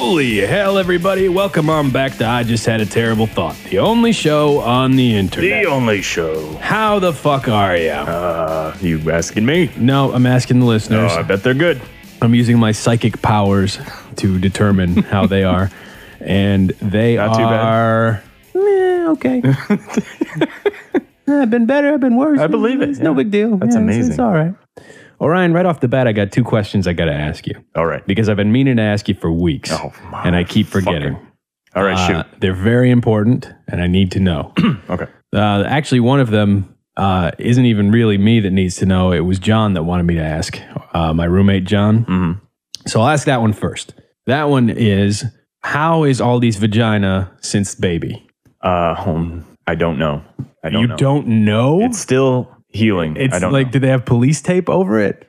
Holy hell, everybody. Welcome on back to I Just Had a Terrible Thought, the only show on the internet. The only show. How the fuck are you? You asking me? No, I'm asking the listeners. I bet they're good. I'm using my psychic powers to determine how they are. And they Not too bad. Okay. I've been better, I've been worse. I believe it. It's no big deal. That's amazing. It's all right. Orion, right off the bat, I got two questions I got to ask you. All right. Because I've been meaning to ask you for weeks. Oh, and I keep forgetting. All right, shoot. They're very important, and I need to know. Okay. Actually, one of them isn't even really me that needs to know. It was John that wanted me to ask. My roommate, John. Mm-hmm. So I'll ask that one first. That one is, how is Aldi's vagina since baby? I don't know. You don't know? It's still healing. It's I don't like, know. do they have police tape over it?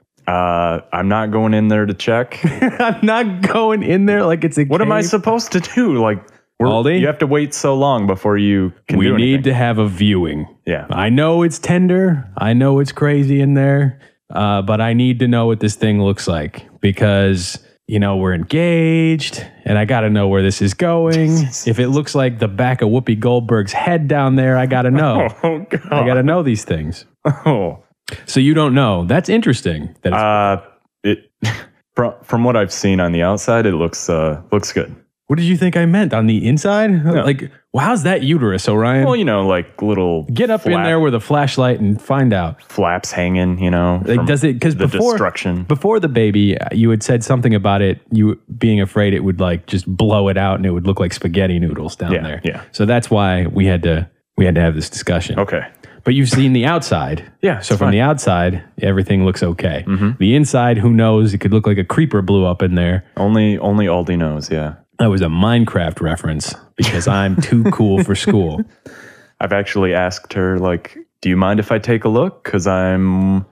I'm not going in there to check. I'm not going in there like it's a What am I cave. supposed to do? Like, Aldi? you have to wait so long before you can We do anything. need to have a viewing. Yeah. I know it's tender. I know it's crazy in there. But I need to know what this thing looks like because, we're engaged and I got to know where this is going. If it looks like the back of Whoopi Goldberg's head down there, I got to know. Oh, God. I got to know these things. Oh. So you don't know. That's interesting. That it's, From what I've seen on the outside, it looks good. what did you think I meant? On the inside? Like, well, how's that uterus, Orion? Well, like little Get up in there with a flashlight and find out. flaps hanging, Like, from does it? Because the before destruction. before the baby, you had said something about it. You being afraid it would like just blow it out and it would look like spaghetti noodles down Yeah, there. yeah. So that's why we had to have this discussion. Okay. But you've seen the outside. Yeah, So it's from fine. the outside, everything looks okay. Mm-hmm. The inside, who knows? It could look like a creeper blew up in there. Only Aldi knows, yeah. That was a Minecraft reference because I'm too cool for school. I've actually asked her, like, do you mind if I take a look? Because I'm,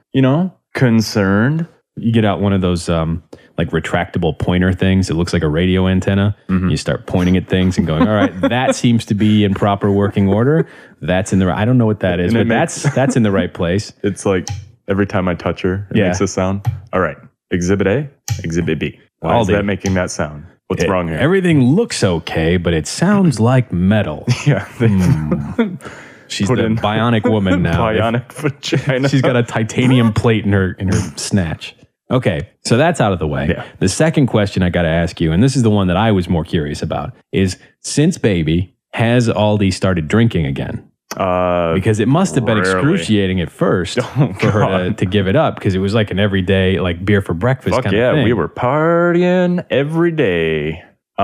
concerned. You get out one of those like retractable pointer things. It looks like a radio antenna. Mm-hmm. You start pointing at things and going, all right, that seems to be in proper working order. That's in the right. I don't know what that is, And but it that's in the right place. It's like every time I touch her, it Yeah. makes a sound. All right. Exhibit A, Exhibit B. Why is Aldi. that making that sound? What's wrong here? Everything looks okay, but it sounds like metal. yeah. She's Put the in bionic woman now. Bionic vagina. She's got a titanium plate in her snatch. Okay, so that's out of the way. Yeah. The second question I got to ask you, and this is the one that I was more curious about, is since baby, has Aldi started drinking again? Because it must have been rarely. excruciating at first Oh, for her God. to give it up because it was like an everyday like beer for breakfast Fuck kind yeah, of thing. we were partying every day.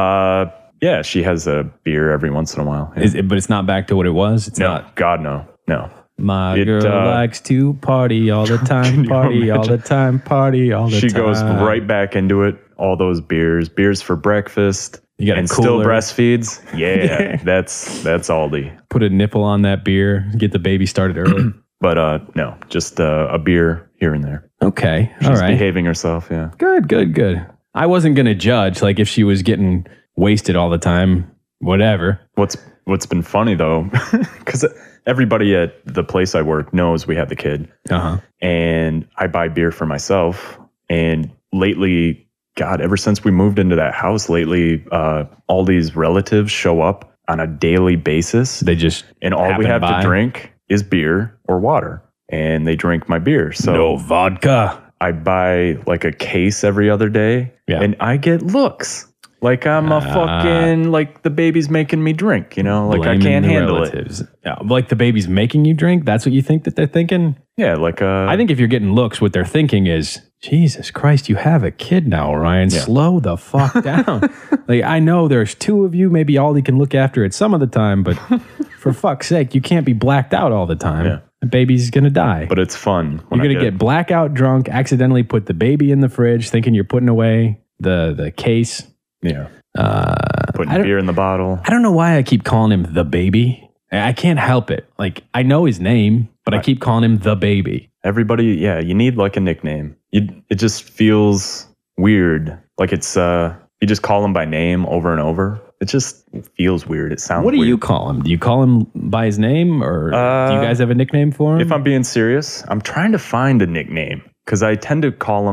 Yeah, she has a beer every once in a while. Yeah. But it's not back to what it was. It's No, not. God, no. My It, girl likes to party all the time, Can you party all the imagine? time, party all the She time. goes right back into it. All those beers for breakfast. You got a and still cooler. breastfeeds. Yeah, that's Aldi. Put a nipple on that beer, get the baby started early. But no, just a beer here and there. Okay, She's all right. behaving herself. Yeah. Good. I wasn't going to judge, like if she was getting wasted all the time, whatever. What's been funny though, because everybody at the place I work knows we have the kid, Uh-huh. and I buy beer for myself. And lately, God, ever since we moved into that house, lately, all these relatives show up on a daily basis, They just and all we happen have by. to drink is beer or water, and they drink my beer. So no vodka. I buy like a case every other day, Yeah. and I get looks. Like I'm a fucking, like the baby's making me drink, like I Blaming can't the handle it. relatives. Yeah, like the baby's making you drink? That's what you think that they're thinking? Yeah, like I think if you're getting looks, what they're thinking is, Jesus Christ, you have a kid now, Orion. Yeah. Slow the fuck down. Like, I know there's two of you. Maybe Aldi can look after it some of the time, but for fuck's sake, you can't be blacked out all the time. Yeah. The baby's going to die. but it's fun. when You're I going to get blackout drunk, accidentally put the baby in the fridge, thinking you're putting away the case. yeah, I putting don't- beer in the bottle. I don't know why I keep calling him the baby. I can't help it. Like, I know his name, but I keep calling him the baby. Everybody, yeah, you need like a nickname. It just feels weird. Like it's you just call him by name over and over. It just feels weird. It sounds What do weird. you call him? Do you call him by his name, or do you guys have a nickname for him? If I'm being serious, I'm trying to find a nickname because I tend to call him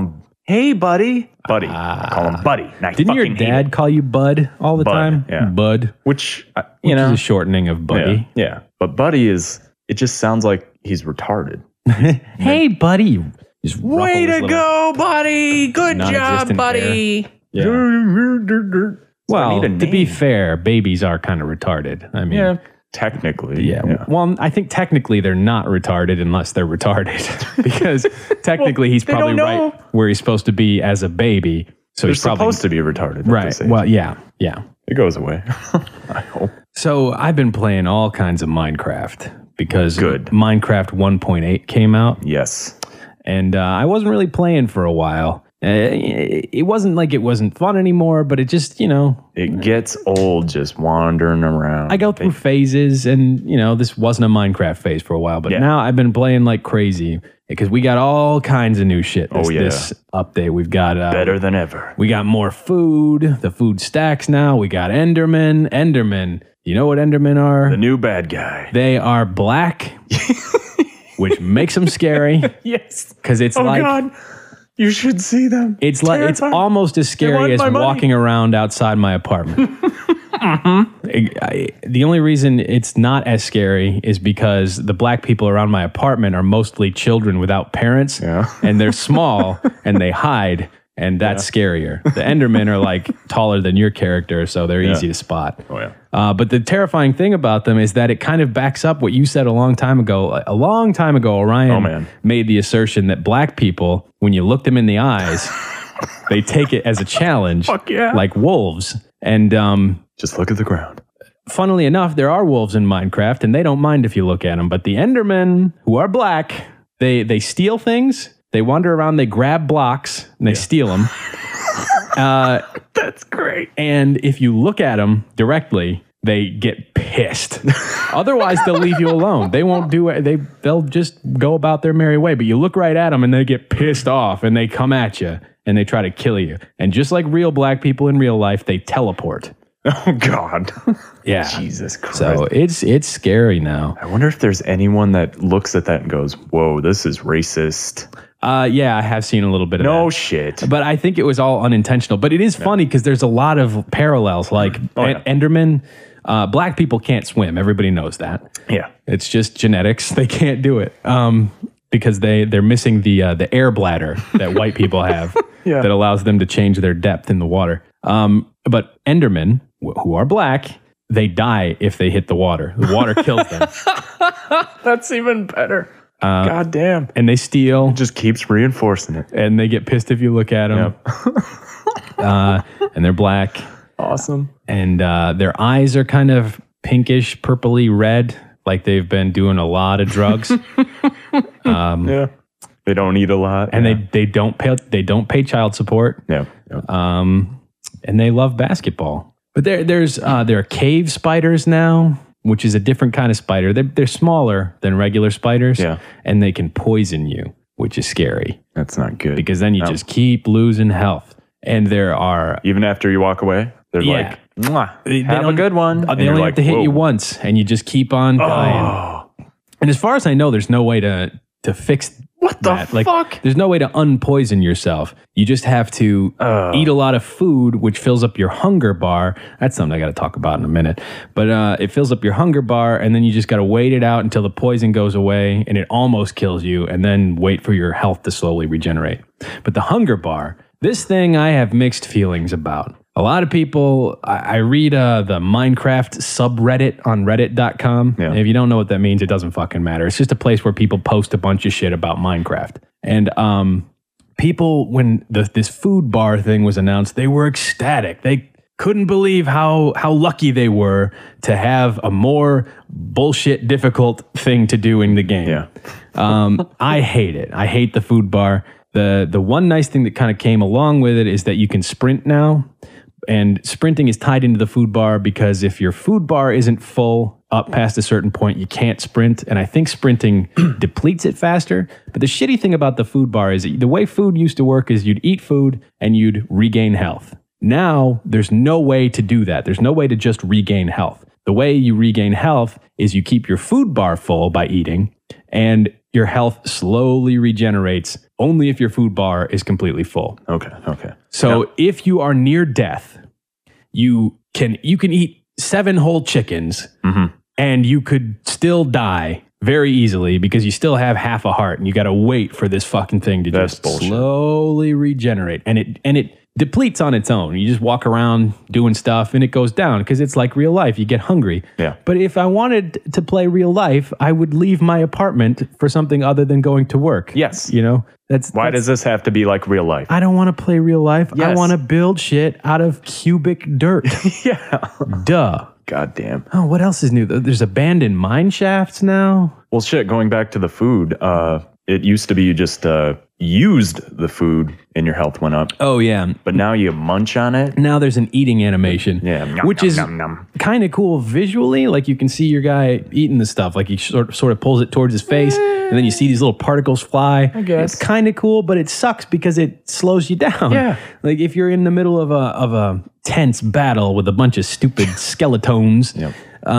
Hey, buddy. Buddy. I call him Buddy. And I Didn't your fucking hate dad it. call you Bud all the Bud, time? yeah. Bud. Which, Which is a shortening of Buddy. Yeah. But Buddy it just sounds like he's retarded. Hey, buddy. Just ruffle Way his to little go, buddy. Good job, non-existent buddy. Yeah. So I Well, need a to be name. fair, babies are kind of retarded. I mean, Yeah. Technically. yeah. Well, I think technically they're not retarded unless they're retarded because technically he's they probably don't right know. where he's supposed to be as a baby. So They're he's probably supposed to be retarded. right. Well, yeah. it goes away. I hope. So I've been playing all kinds of Minecraft because Good. Minecraft 1.8 came out. Yes. And I wasn't really playing for a while. It wasn't like it wasn't fun anymore, but it just, It gets old just wandering around. I go through phases, and this wasn't a Minecraft phase for a while, but Yeah. now I've been playing like crazy because we got all kinds of new shit. This update, we've got Better than ever. we got more food. The food stacks now. We got Enderman. You know what Endermen are? The new bad guy. They are black, which makes them scary Yes. because it's Oh, like. God. You should see them. It's Terrifying. almost as want scary as my money. walking around outside my apartment. The only reason it's not as scary is because the black people around my apartment are mostly children without parents, Yeah. and they're small and they hide, and that's scarier. The Endermen are like taller than your character, so they're easy to spot. Oh, yeah. But the terrifying thing about them is that it kind of backs up what you said a long time ago. A long time ago, Orion made the assertion that black people, when you look them in the eyes, they take it as a challenge, Fuck yeah. like wolves. And Just look at the ground. funnily enough, there are wolves in Minecraft, and they don't mind if you look at them. But the Endermen, who are black, they steal things. They wander around, they grab blocks, and they steal them. That's great. And if you look at them directly, they get pissed. Otherwise, they'll leave you alone. They won't do it. They'll just go about their merry way. But you look right at them and they get pissed off and they come at you and they try to kill you. And just like real black people in real life, they teleport. Oh, God. Yeah. Jesus Christ. So it's scary now. I wonder if there's anyone that looks at that and goes, whoa, this is racist. Yeah, I have seen a little bit of that. No shit. But I think it was all unintentional. But it is funny because there's a lot of parallels. Like Enderman, black people can't swim. Everybody knows that. Yeah. It's just genetics. They can't do it because they're missing the air bladder that white people have Yeah. that allows them to change their depth in the water. But Endermen, who are black, they die if they hit the water. The water kills them. That's even better. God damn. And they steal, Just keeps reinforcing it. and they get pissed if you look at them. And they're black. Awesome. And their eyes are kind of pinkish, purpley red, like they've been doing a lot of drugs. Yeah. They don't eat a lot. And they don't pay child support. Yeah. And they love basketball. But there are cave spiders now, which is a different kind of spider. They're smaller than regular spiders. Yeah. And they can poison you, which is scary That's not good. because then you just keep losing health. And there are Even after you walk away, they're Yeah. like, mwah, they have a don't- good one. They And only you're have like, to hit you whoa. once, and you just keep on dying. Oh, And as far as I know, there's no way to fix what the that. Like, fuck? there's no way to unpoison yourself. You just have to eat a lot of food, which fills up your hunger bar. That's something I got to talk about in a minute. But it fills up your hunger bar, and then you just got to wait it out until the poison goes away, and it almost kills you, and then wait for your health to slowly regenerate. But the hunger bar, this thing I have mixed feelings about. A lot of people, I read the Minecraft subreddit on reddit.com. Yeah. And if you don't know what that means, it doesn't fucking matter. It's just a place where people post a bunch of shit about Minecraft. And people, when this food bar thing was announced, they were ecstatic. They couldn't believe how lucky they were to have a more bullshit difficult thing to do in the game. Yeah. I hate it. I hate the food bar. The one nice thing that kind of came along with it is that you can sprint now. And sprinting is tied into the food bar because if your food bar isn't full up past a certain point, you can't sprint. And I think sprinting depletes it faster. But the shitty thing about the food bar is the way food used to work is you'd eat food and you'd regain health. Now, there's no way to do that. There's no way to just regain health. The way you regain health is you keep your food bar full by eating, and your health slowly regenerates only if your food bar is completely full. Okay. So if you are near death, you can eat 7 whole chickens and you could still die very easily because you still have half a heart and you got to wait for this fucking thing to That's just bullshit. slowly regenerate. And it depletes on its own. You just walk around doing stuff and it goes down because it's like real life. You get hungry. Yeah. But if I wanted to play real life, I would leave my apartment for something other than going to work. Yes. You know, Why does this have to be like real life? I don't want to play real life. I Yes. want to build shit out of cubic dirt. Yeah. Duh. God damn. Oh, what else is new? There's abandoned mine shafts now. Well, shit, going back to the food, it used to be you just used the food and your health went up. Oh, yeah. But now you munch on it. Now there's an eating animation, Yeah. which is kind of cool visually. Like you can see your guy eating the stuff. Like he sort of pulls it towards his face, and then you see these little particles fly. I guess. It's kind of cool, but it sucks because it slows you down. Yeah. Like if you're in the middle of a tense battle with a bunch of stupid skeletons, Yep.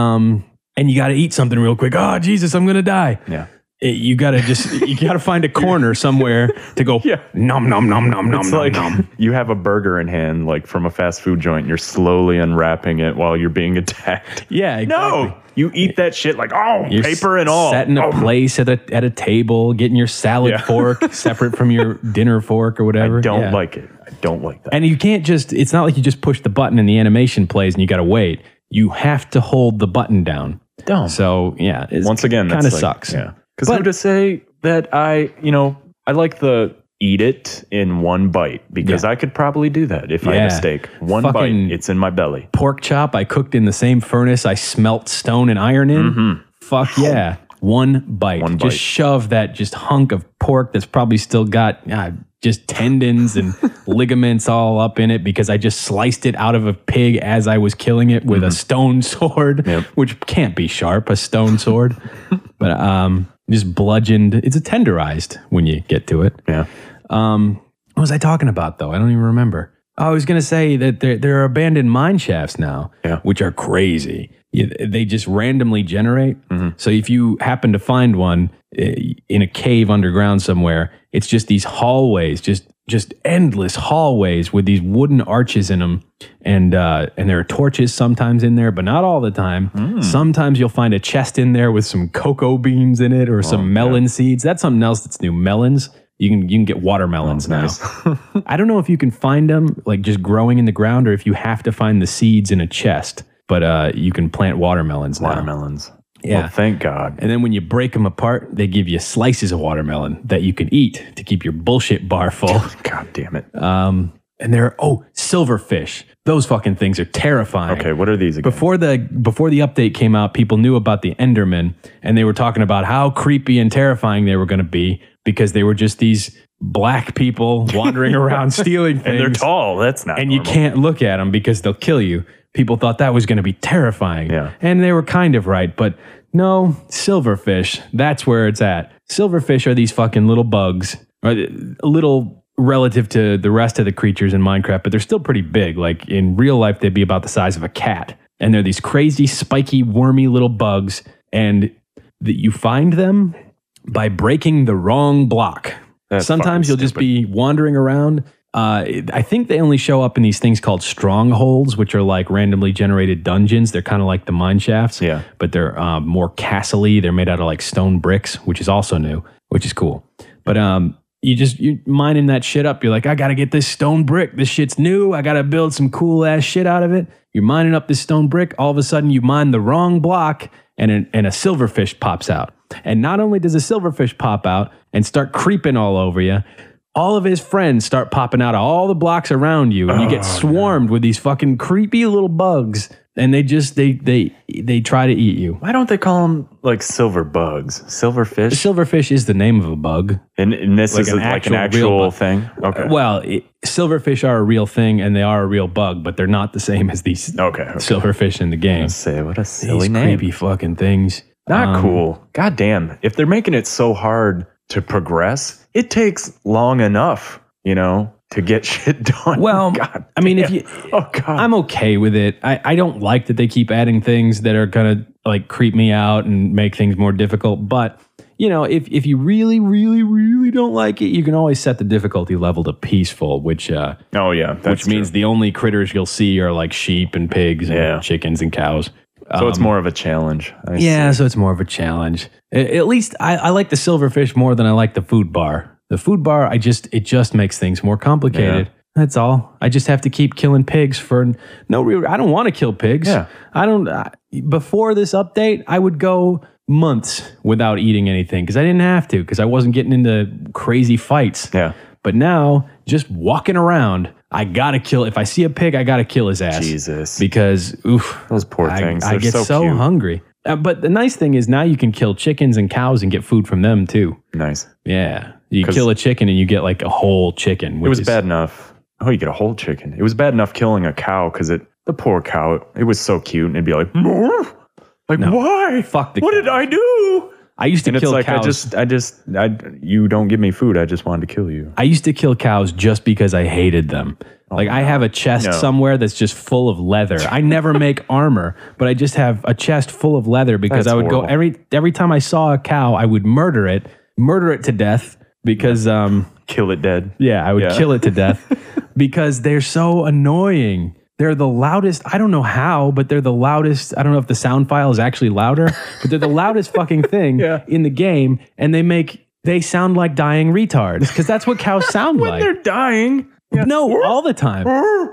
and you got to eat something real quick. Oh, Jesus, I'm gonna die. Yeah. You gotta find a corner somewhere to go. Yeah. Nom nom nom nom nom It's nom like nom. you have a burger in hand, like from a fast food joint. You're slowly unwrapping it while you're being attacked. Yeah, exactly. No, you eat that shit like, You're paper and all. Sat in a place at a table, getting your salad Yeah. fork separate from your dinner fork or whatever. I don't Yeah. like it. I don't like that. And you can't it's not like you just push the button and the animation plays and you got to wait. You have to hold the button down. Dumb. So, yeah. Once again, kind that's of like, sucks. Yeah. Because But- who to say that I like the eat it in one bite because Yeah. I could probably do that if I had a Yeah. steak. One Fucking- bite, it's in my belly. Pork chop I cooked in the same furnace I smelt stone and iron in. Fuck yeah. One bite. One Just bite. shove that just hunk of pork that's probably still got just tendons and ligaments all up in it because I just sliced it out of a pig as I was killing it with a stone sword, Yep. which can't be sharp, a stone sword. But just bludgeoned. It's a tenderized when you get to it. Yeah. What was I talking about, though? I don't even remember. I was going to say that there are abandoned mine shafts now, Yeah. which are crazy. They just randomly generate. So if you happen to find one in a cave underground somewhere, it's just these hallways, just endless hallways with these wooden arches in them. And there are torches sometimes in there, but not all the time. Sometimes you'll find a chest in there with some cocoa beans in it or some melon seeds. That's something else that's new. Melons. You can get watermelons now. Nice. I don't know if you can find them like just growing in the ground or if you have to find the seeds in a chest, but you can plant watermelons now. Watermelons. Yeah. Well, thank God. And then when you break them apart, they give you slices of watermelon that you can eat to keep your bullshit bar full. God damn it. And there are, silverfish. Those fucking things are terrifying. Okay, what are these again? Before the update came out, people knew about the Enderman, and they were talking about how creepy and terrifying they were going to be because they were just these black people wandering around stealing things. And they're tall. That's not And normal. you can't look at them because they'll kill you. People thought that was going to be terrifying. Yeah. And they were kind of right, but no, silverfish, that's where it's at. Silverfish are these fucking little bugs, or little relative to the rest of the creatures in Minecraft, but they're still pretty big. Like in real life, they'd be about the size of a cat. And they're these crazy, spiky, wormy little bugs. And that you find them by breaking the wrong block. That's Sometimes fucking you'll just be wandering around. I think they only show up in these things called strongholds, which are like randomly generated dungeons. They're kind of like the mine shafts, Yeah. but they're more castle-y. They're made out of like stone bricks, which is also new, which is cool. But you're mining that shit up. You're like, I got to get this stone brick. This shit's new. I got to build some cool ass shit out of it. You're mining up this stone brick. All of a sudden, you mine the wrong block, and a silverfish pops out. And not only does a silverfish pop out and start creeping all over you, all of his friends start popping out of all the blocks around you, and you get swarmed with these fucking creepy little bugs. And they try to eat you. Why don't they call them like silver bugs? Silverfish? Silverfish is the name of a bug. And this Like is an like an actual real actual bug. thing? Okay. Well, silverfish are a real thing, and they are a real bug, but they're not the same as these Okay. silverfish in the game. Say, what a silly These name. creepy fucking things. Not cool. God damn. If they're making it so hard to progress, it takes long enough, to get shit done. Well, God I mean, if damn. you, Oh, God. I'm okay with it. I don't like that they keep adding things that are gonna like creep me out and make things more difficult. But if you really, really, really don't like it, you can always set the difficulty level to peaceful, which That's means the only critters you'll see are like sheep and pigs and chickens and cows. So it's more of a challenge. So it's more of a challenge. At least I like the silverfish more than I like the food bar. The food bar, it just makes things more complicated. Yeah. That's all. I just have to keep killing pigs for no real. I don't want to kill pigs. Yeah. I don't. Before this update, I would go months without eating anything because I didn't have to because I wasn't getting into crazy fights. Yeah. But now, just walking around, I gotta kill. If I see a pig, I gotta kill his ass. Jesus. Because those poor things. I get so cute. hungry. But the nice thing is now you can kill chickens and cows and get food from them too. Nice. Yeah. You kill a chicken and you get like a whole chicken. It was bad enough. Oh, you get a whole chicken. It was bad enough killing a cow because the poor cow, it was so cute and it'd be like, more? Like, no, why? Fuck the What cow. did I do? I used to kill cows. You don't give me food. I just wanted to kill you. I used to kill cows just because I hated them. I have a chest somewhere that's just full of leather. I never make armor, but I just have a chest full of leather because I would go every time I saw a cow, I would murder it to death because kill it dead. Yeah, I would kill it to death because they're so annoying. They're the loudest. I don't know how, but they're the loudest. I don't know if the sound file is actually louder, but they're the loudest fucking thing in the game, and they sound like dying retards because that's what cows sound when like. They're dying. Yeah. No, all the time.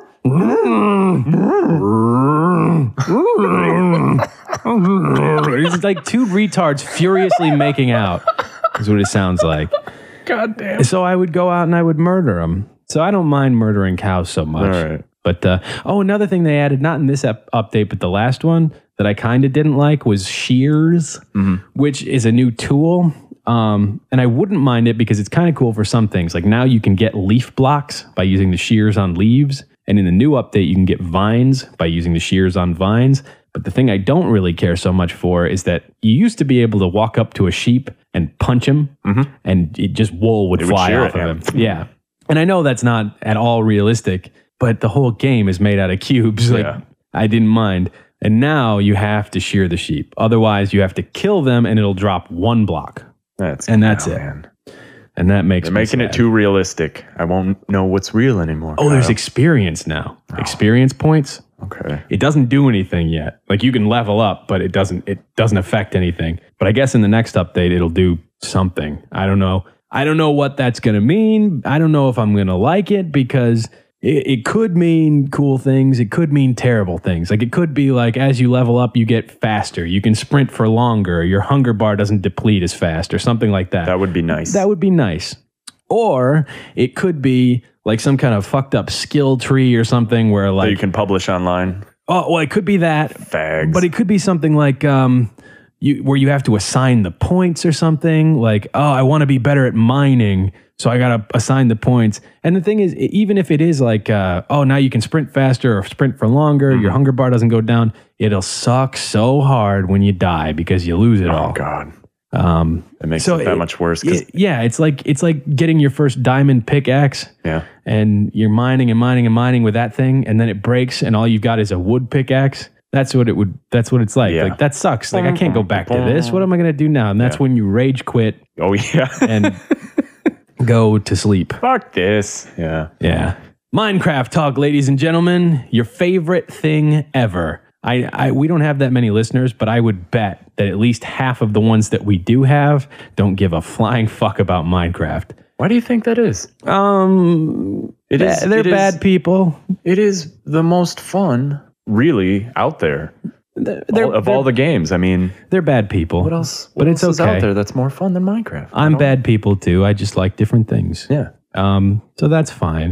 It's like two retards furiously making out is what it sounds like. God damn. So I would go out and I would murder them. So I don't mind murdering cows so much. All right. But, another thing they added, not in this update, but the last one that I kind of didn't like was shears, which is a new tool. And I wouldn't mind it because it's kind of cool for some things. Like now you can get leaf blocks by using the shears on leaves. And in the new update, you can get vines by using the shears on vines. But the thing I don't really care so much for is that you used to be able to walk up to a sheep and punch him and wool would fly off of him. Yeah. And I know that's not at all realistic, but the whole game is made out of cubes. I didn't mind. And now you have to shear the sheep. Otherwise, you have to kill them and it'll drop one block. That's it. Man. And that makes They're making it too realistic. I won't know what's real anymore. Oh, there's experience now. Experience points. Okay. It doesn't do anything yet. Like you can level up, but it doesn't affect anything. But I guess in the next update it'll do something. I don't know. I don't know what that's going to mean. I don't know if I'm going to like it because it could mean cool things. It could mean terrible things. Like it could be like as you level up, you get faster. You can sprint for longer. Your hunger bar doesn't deplete as fast or something like that. That would be nice. That would be nice. Or it could be like some kind of fucked up skill tree or something where like... that you can publish online. Oh, well, it could be that. Fags. But it could be something like... where you have to assign the points or something like, oh, I want to be better at mining, so I got to assign the points. And the thing is, even if it is like, now you can sprint faster or sprint for longer, your hunger bar doesn't go down, it'll suck so hard when you die because you lose it all. Oh, God. It makes it that much worse. It's like getting your first diamond pickaxe. Yeah. And you're mining and mining and mining with that thing, and then it breaks, and all you've got is a wood pickaxe. That's what it's like. Yeah. Like that sucks. Like I can't go back to this. What am I going to do now? And that's when you rage quit. Oh yeah. And go to sleep. Fuck this. Yeah. Yeah. Minecraft talk, ladies and gentlemen. Your favorite thing ever. We don't have that many listeners, but I would bet that at least half of the ones that we do have don't give a flying fuck about Minecraft. Why do you think that is? They're bad people. It is the most fun, really, out there. All the games. I mean, they're bad people. What else? But it's okay. Is out there that's more fun than Minecraft? I'm bad people too. I just like different things. Yeah. So that's fine.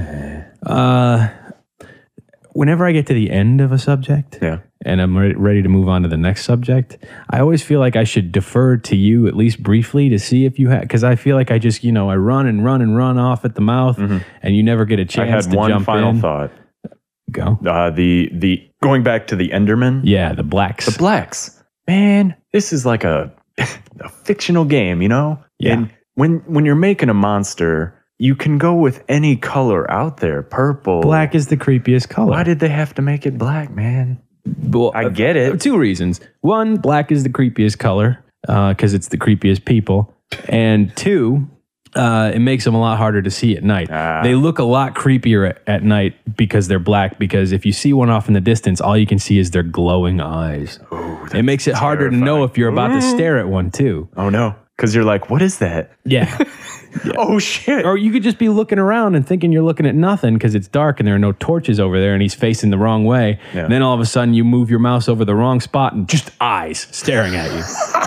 Whenever I get to the end of a subject, and I'm ready to move on to the next subject, I always feel like I should defer to you at least briefly to see if you have, because I feel like I just, I run and run and run off at the mouth, and you never get a chance to jump in. I had one final thought. Go. The going back to the Enderman. Yeah, the blacks. The blacks. Man, this is like a fictional game, Yeah. And when you're making a monster, you can go with any color out there. Purple. Black is the creepiest color. Why did they have to make it black, man? Well, I get it. 2 reasons. 1, black is the creepiest color. because it's the creepiest people. And 2, it makes them a lot harder to see at night. They look a lot creepier at night because they're black, because if you see one off in the distance, all you can see is their glowing eyes. Ooh, it makes it harder to know if you're about to stare at one too. Oh no, because you're like, what is that? Yeah. Oh shit. Or you could just be looking around and thinking you're looking at nothing because it's dark and there are no torches over there and he's facing the wrong way. Yeah. And then all of a sudden you move your mouse over the wrong spot and just eyes staring at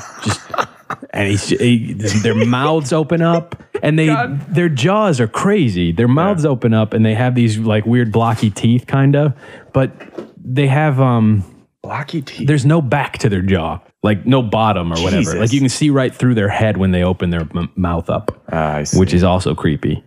you. And their mouths open up and their jaws are crazy. Their mouths open up and they have these like weird blocky teeth kind of, but they have blocky teeth. There's no back to their jaw. Like no bottom or whatever. Jesus. Like you can see right through their head when they open their mouth up, I see. which is also creepy.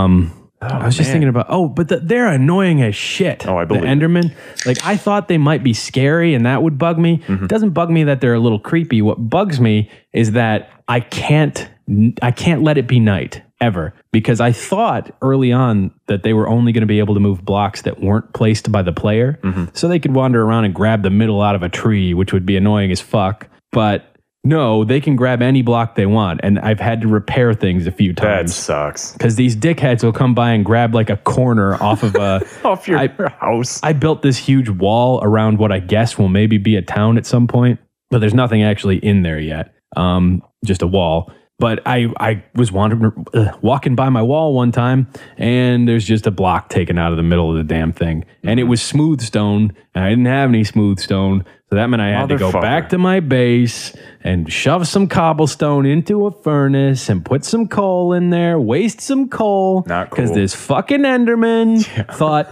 I was just thinking about, but they're annoying as shit. Oh, I believe the Endermen. Like I thought they might be scary and that would bug me. Mm-hmm. It doesn't bug me that they're a little creepy. What bugs me is that I can't let it be night ever, because I thought early on that they were only going to be able to move blocks that weren't placed by the player. Mm-hmm. So they could wander around and grab the middle out of a tree, which would be annoying as fuck. But no, they can grab any block they want. And I've had to repair things a few times. That sucks. Because these dickheads will come by and grab like a corner off of a... off your house. I built this huge wall around what I guess will maybe be a town at some point. But there's nothing actually in there yet. Just a wall. But I was walking by my wall one time, and there's just a block taken out of the middle of the damn thing. Mm-hmm. And it was smooth stone, and I didn't have any smooth stone. So that meant I had to go back to my base and shove some cobblestone into a furnace and put some coal in there, waste some coal. Not cool. Because this fucking Enderman thought,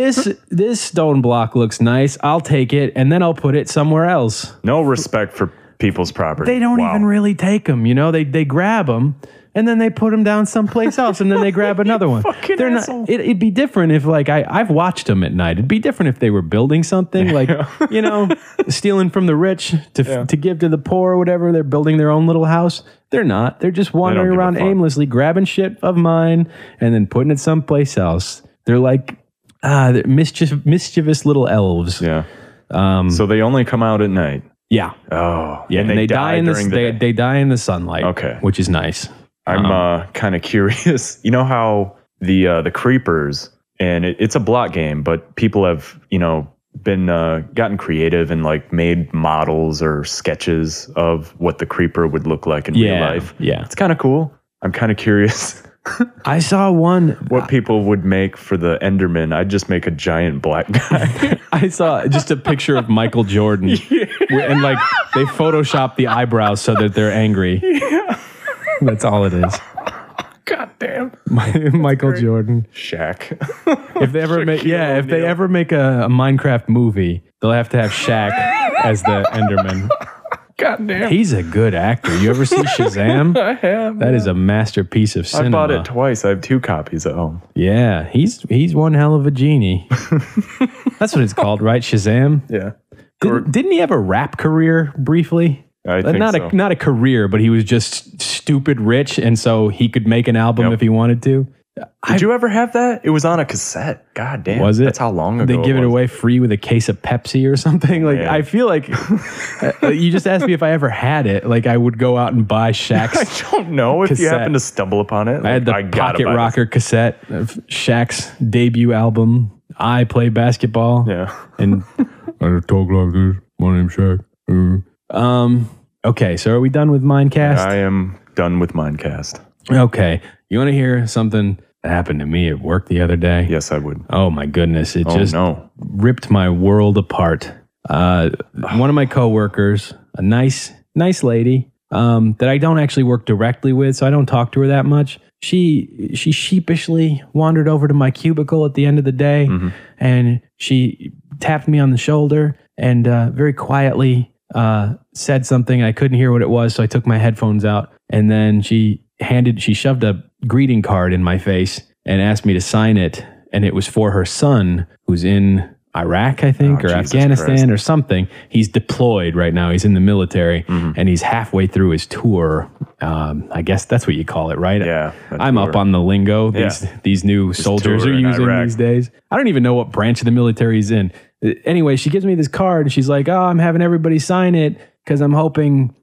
this stone block looks nice, I'll take it, and then I'll put it somewhere else. No respect for people's property. They don't even really take them, they grab them and then they put them down someplace else and then they grab another one. They're not. It'd be different if like I've watched them at night. It'd be different if they were building something like stealing from the rich to give to the poor or whatever. They're building their own little house. They're not. They're just wandering around aimlessly, grabbing shit of mine and then putting it someplace else. They're like they're mischievous little elves. Yeah. So they only come out at night. Yeah. Oh. Yeah, and they die in they die in the sunlight. Okay. Which is nice. I'm kind of curious. You know how the creepers, and it's a block game, but people have been gotten creative and like made models or sketches of what the creeper would look like in real life. Yeah, it's kind of cool. I'm kind of curious. I saw one. What people would make for the Enderman, I'd just make a giant black guy. I saw just a picture of Michael Jordan, and like they Photoshop the eyebrows so that they're angry. Yeah. That's all it is. God damn. Michael Jordan. Shaq. If they ever make, if they ever make a Minecraft movie, they'll have to have Shaq as the Enderman. God damn. He's a good actor. You ever see Shazam? I have. That is a masterpiece of cinema. I bought it twice. I have 2 copies at home. Yeah, he's one hell of a genie. That's what it's called, right? Shazam? Yeah. Didn't he have a rap career briefly? I think so. Not a career, but he was just stupid rich, and so he could make an album if he wanted to. Did you ever have that? It was on a cassette. God damn. Was it? That's how long ago they give it away free with a case of Pepsi or something. Like I feel like you just asked me if I ever had it. Like I would go out and buy Shaq's. I don't know if you happen to stumble upon it. I had the Pocket Rocker cassette of Shaq's debut album. I Play Basketball. Yeah. And I talk like this. My name's Shaq. Okay, so are we done with Mindcast? I am done with Mindcast. Okay. You want to hear something that happened to me at work the other day? Yes, I would. Oh my goodness. It ripped my world apart. One of my coworkers, a nice lady, that I don't actually work directly with, so I don't talk to her that much. She sheepishly wandered over to my cubicle at the end of the day, and she tapped me on the shoulder and very quietly said something. I couldn't hear what it was, so I took my headphones out, and then she shoved a greeting card in my face and asked me to sign it, and it was for her son who's in Iraq, I think, or Afghanistan or something. He's deployed right now. He's in the military, and he's halfway through his tour. I guess that's what you call it, right? Yeah. I'm up on the lingo these new soldiers are using these days. I don't even know what branch of the military he's in. Anyway, she gives me this card, and she's like, "Oh, I'm having everybody sign it because I'm hoping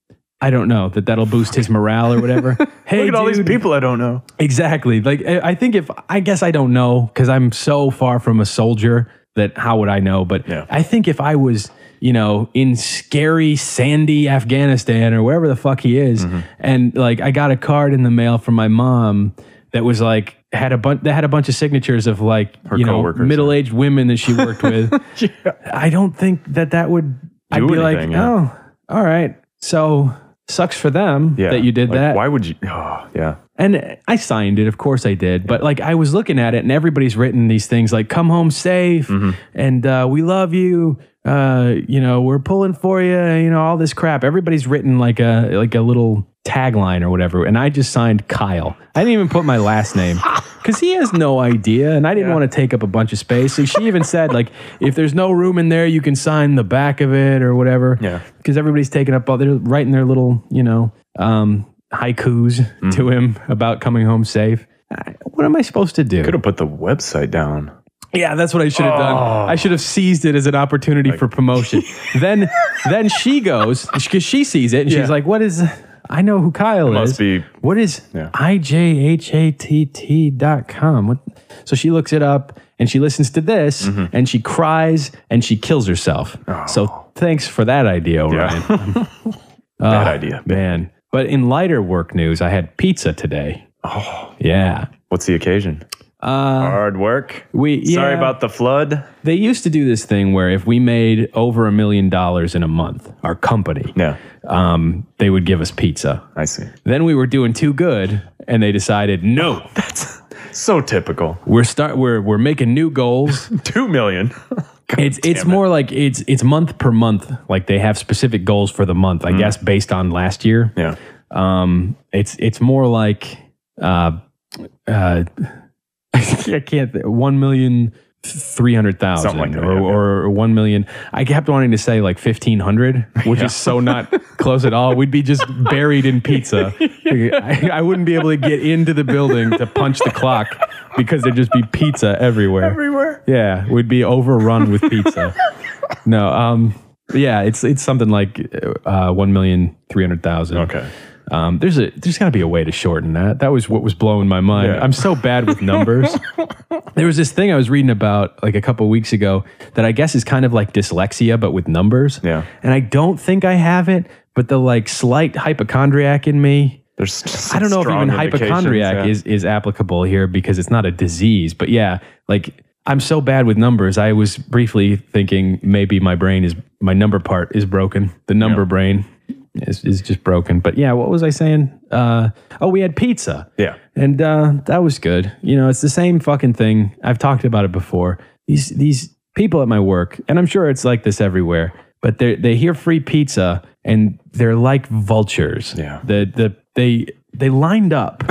I don't know, that'll boost his morale or whatever. Hey, Look at all these dude. people I don't know. Exactly. Like, I guess I don't know because I'm so far from a soldier that how would I know? But Yeah. I think if I was, in scary, sandy Afghanistan or wherever the fuck he is, and like I got a card in the mail from my mom that was like, had a bunch of signatures of like, Her coworkers, middle-aged women that she worked with. I don't think that would, I'd be anything, like, yeah. oh, all right. So sucks for them Yeah. that you did Like, that. Why would you? Oh, yeah. And I signed it, of course I did. But like I was looking at it, and everybody's written these things like "Come home safe," and "We love you." We're pulling for you. All this crap. Everybody's written like a little tagline or whatever, and I just signed Kyle. I didn't even put my last name because he has no idea, and I didn't want to take up a bunch of space. So she even said like, if there's no room in there, you can sign the back of it or whatever. Yeah. Because everybody's taking up all they're writing their little haikus to him about coming home safe. What am I supposed to do? Could have put the website down. Yeah, that's what I should have done. I should have seized it as an opportunity for promotion. Then she goes, because she sees it, and she's like, what is... I know who Kyle is. Must be... What is Yeah. IJHATT.com? So she looks it up, and she listens to this, and she cries, and she kills herself. So thanks for that idea, Orion. Yeah. Bad idea. Man. But in lighter work news, I had pizza today. Oh, Yeah. what's the occasion? Hard work. Sorry about the flood. They used to do this thing where if we made over $1 million in a month, our company, Yeah, they would give us pizza. I see. Then we were doing too good, and they decided, no, That's so typical. we're making new goals. 2 million. It's more like it's month per month. Like they have specific goals for the month, I guess, based on last year. Yeah. It's more like I can't 1,300,000 Something like that, or 1 million. I kept wanting to say like 1,500, which is so not close at all. We'd be just buried in pizza. I wouldn't be able to get into the building to punch the clock because there'd just be pizza everywhere. Everywhere. Yeah, we'd be overrun with pizza. No, yeah, it's something like 1,300,000. Okay. There's got to be a way to shorten that. That was what was blowing my mind. Yeah. I'm so bad with numbers. There was this thing I was reading about like a couple of weeks ago that I guess is kind of like dyslexia, but with numbers. Yeah. And I don't think I have it, but the like slight hypochondriac in me. There's I don't know if strong even hypochondriac indications, is applicable here because it's not a disease. But yeah, like I'm so bad with numbers. I was briefly thinking maybe my number part is broken. The number brain is just broken. But yeah, what was I saying? We had pizza. Yeah. And that was good. It's the same fucking thing. I've talked about it before. These people at my work, and I'm sure it's like this everywhere, but they hear free pizza and they're like vultures. Yeah. They lined up.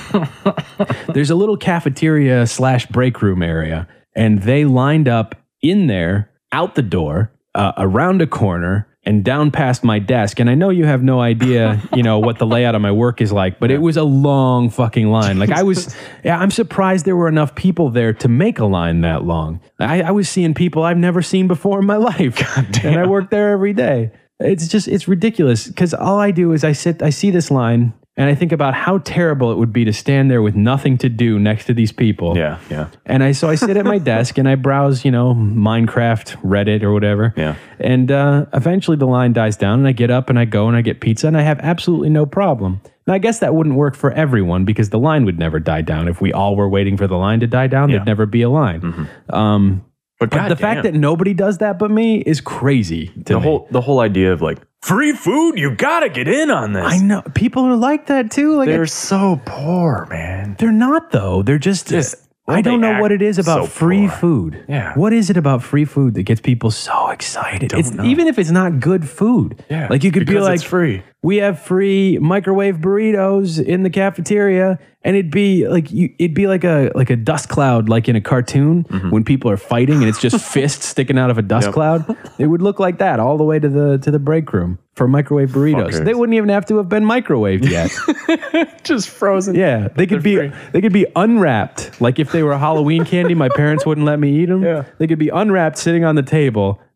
There's a little cafeteria / break room area, and they lined up in there, out the door, around a corner, and down past my desk. And I know you have no idea, what the layout of my work is like, but it was a long fucking line. Like I'm surprised there were enough people there to make a line that long. I was seeing people I've never seen before in my life. And I work there every day. It's ridiculous because all I do is I see this line and I think about how terrible it would be to stand there with nothing to do next to these people. Yeah. Yeah. And I sit at my desk and I browse, Minecraft, Reddit or whatever. Yeah. And eventually the line dies down and I get up and I go and I get pizza and I have absolutely no problem. Now, I guess that wouldn't work for everyone because the line would never die down. If we all were waiting for the line to die down, there'd never be a line. But the fact that nobody does that but me is crazy to me. the whole idea of like free food, you gotta get in on this. I know. People are like that too. Like They're so poor, man. They're not though. They're just I don't know what it is about so free poor. food. Yeah. What is it about free food that gets people so excited? don't know. Even if it's not good food. Yeah, Like you could be because like, it's free. We have free microwave burritos in the cafeteria, and it'd be like a dust cloud, like in a cartoon when people are fighting and it's just fists sticking out of a dust cloud. It would look like that all the way to the break room for microwave burritos. Fuckers. They wouldn't even have to have been microwaved yet. Just frozen. Yeah, they could be unwrapped. Like if they were Halloween candy, my parents wouldn't let me eat them. Yeah. They could be unwrapped, sitting on the table,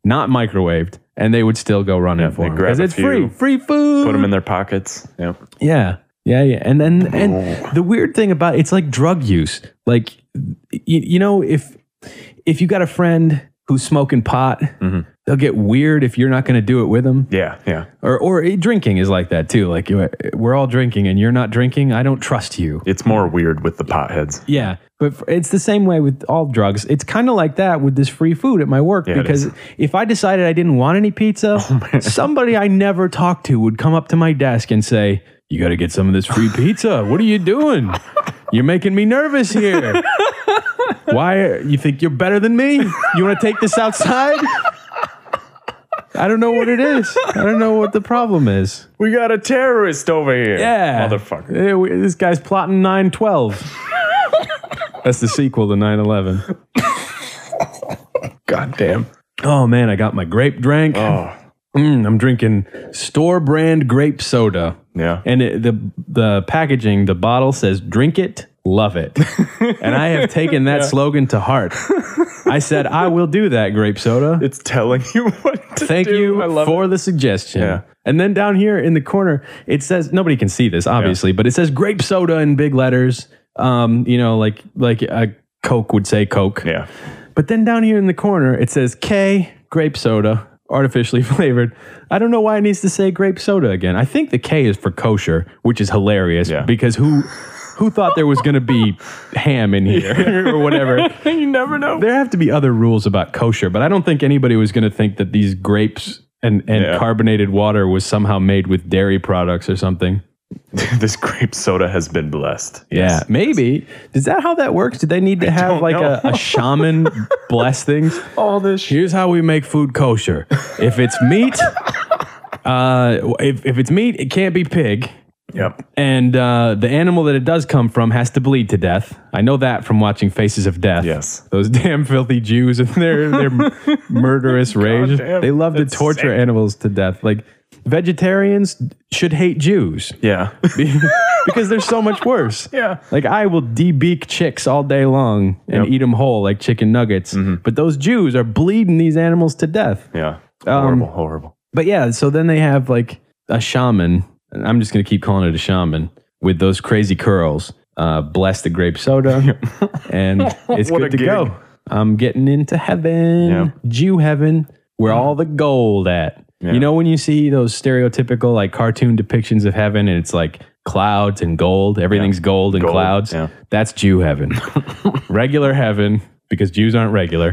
not microwaved, and they would still go running for them because it's free food. Put them in their pockets. Yep. Yeah. And the weird thing about it's like drug use. Like, you know, if you got a friend who's smoking pot, they'll get weird if you're not going to do it with them. Yeah. Or drinking is like that too. Like we're all drinking and you're not drinking. I don't trust you. It's more weird with the potheads. Yeah. But it's the same way with all drugs. It's kind of like that with this free food at my work because if I decided I didn't want any pizza, somebody I never talked to would come up to my desk and say, "You got to get some of this free pizza. What are you doing? You're making me nervous here. Why? You think you're better than me? You want to take this outside?" I don't know what it is. I don't know what the problem is. We got a terrorist over here. Yeah. Motherfucker. This guy's plotting 9/12. That's the sequel to 9/11. God damn. Oh, man, I got my grape drink. Oh. I'm drinking store brand grape soda. Yeah. And the packaging, the bottle says, "Drink it, love it." And I have taken that slogan to heart. I said, I will do that, grape soda. It's telling you what to do. Thank you for the suggestion. Yeah. And then down here in the corner, it says, nobody can see this, obviously, but it says grape soda in big letters. You know, like a Coke would say Coke. Yeah. But then down here in the corner, it says K, grape soda, artificially flavored. I don't know why it needs to say grape soda again. I think the K is for kosher, which is hilarious because who thought there was going to be ham in here or whatever? You never know. There have to be other rules about kosher, but I don't think anybody was going to think that these grapes and carbonated water was somehow made with dairy products or something. This grape soda has been blessed. Yeah, maybe. Is that how that works? Do they need to have like a shaman bless things? All this shit. Here's how we make food kosher. If it's meat, if it's meat, it can't be pig. Yep. And the animal that it does come from has to bleed to death. I know that from watching Faces of Death. Yes. Those damn filthy Jews and their murderous rage. Damn, they love to torture animals to death. Like, vegetarians should hate Jews. Yeah. Because they're so much worse. Yeah. Like, I will debeak chicks all day long and eat them whole like chicken nuggets. But those Jews are bleeding these animals to death. Yeah. Horrible. But yeah, so then they have like a shaman. I'm just going to keep calling it a shaman with those crazy curls. Bless the grape soda. And it's good to go. I'm getting into heaven. Jew heaven. Where all the gold at. Yeah. You know when you see those stereotypical like cartoon depictions of heaven and it's like clouds and gold, everything's gold and clouds. Yeah. That's Jew heaven. Regular heaven, because Jews aren't regular.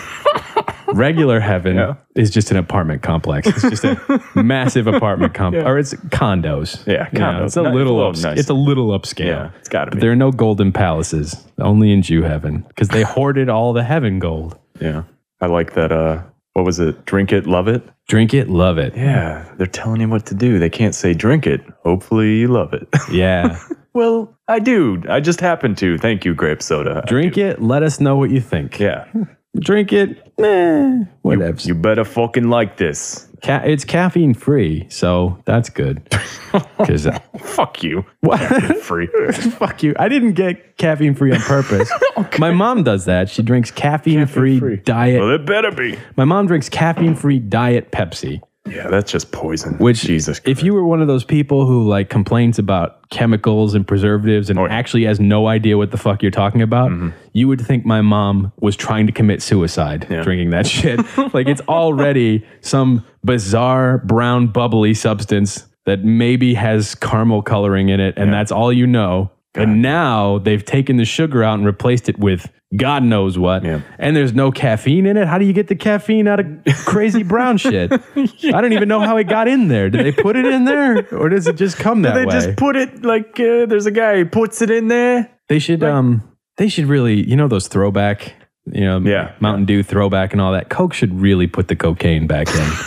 Regular heaven is just an apartment complex. It's just a massive apartment complex, or it's condos. Yeah, condos. You know, it's a little nice. It's a little upscale. Yeah, it's got to be. There are no golden palaces, only in Jew heaven, because they hoarded all the heaven gold. Yeah, I like that. What was it? Drink it, love it. Drink it, love it. Yeah, they're telling you what to do. They can't say drink it. Hopefully, you love it. Yeah. Well, I do. I just happen to. Thank you, grape soda. Drink it. Let us know what you think. Yeah. Drink it. Whatever. You better fucking like this. It's caffeine free, so that's good. Because fuck you. What? Caffeine free. Fuck you. I didn't get caffeine free on purpose. Okay. My mom does that. She drinks caffeine free diet. Well, it better be. My mom drinks caffeine free diet Pepsi. Yeah, that's just poison. Which, Jesus Christ. If you were one of those people who like complains about chemicals and preservatives and actually has no idea what the fuck you're talking about, you would think my mom was trying to commit suicide drinking that shit. Like it's already some bizarre brown bubbly substance that maybe has caramel coloring in it, and that's all you know. God. And now they've taken the sugar out and replaced it with God knows what. Yeah. And there's no caffeine in it. How do you get the caffeine out of crazy brown shit? I don't even know how it got in there. Did they put it in there? Or does it just come that way? They just put it like there's a guy who puts it in there. They should really, you know, those throwback, you know, Mountain Dew throwback and all that. Coke should really put the cocaine back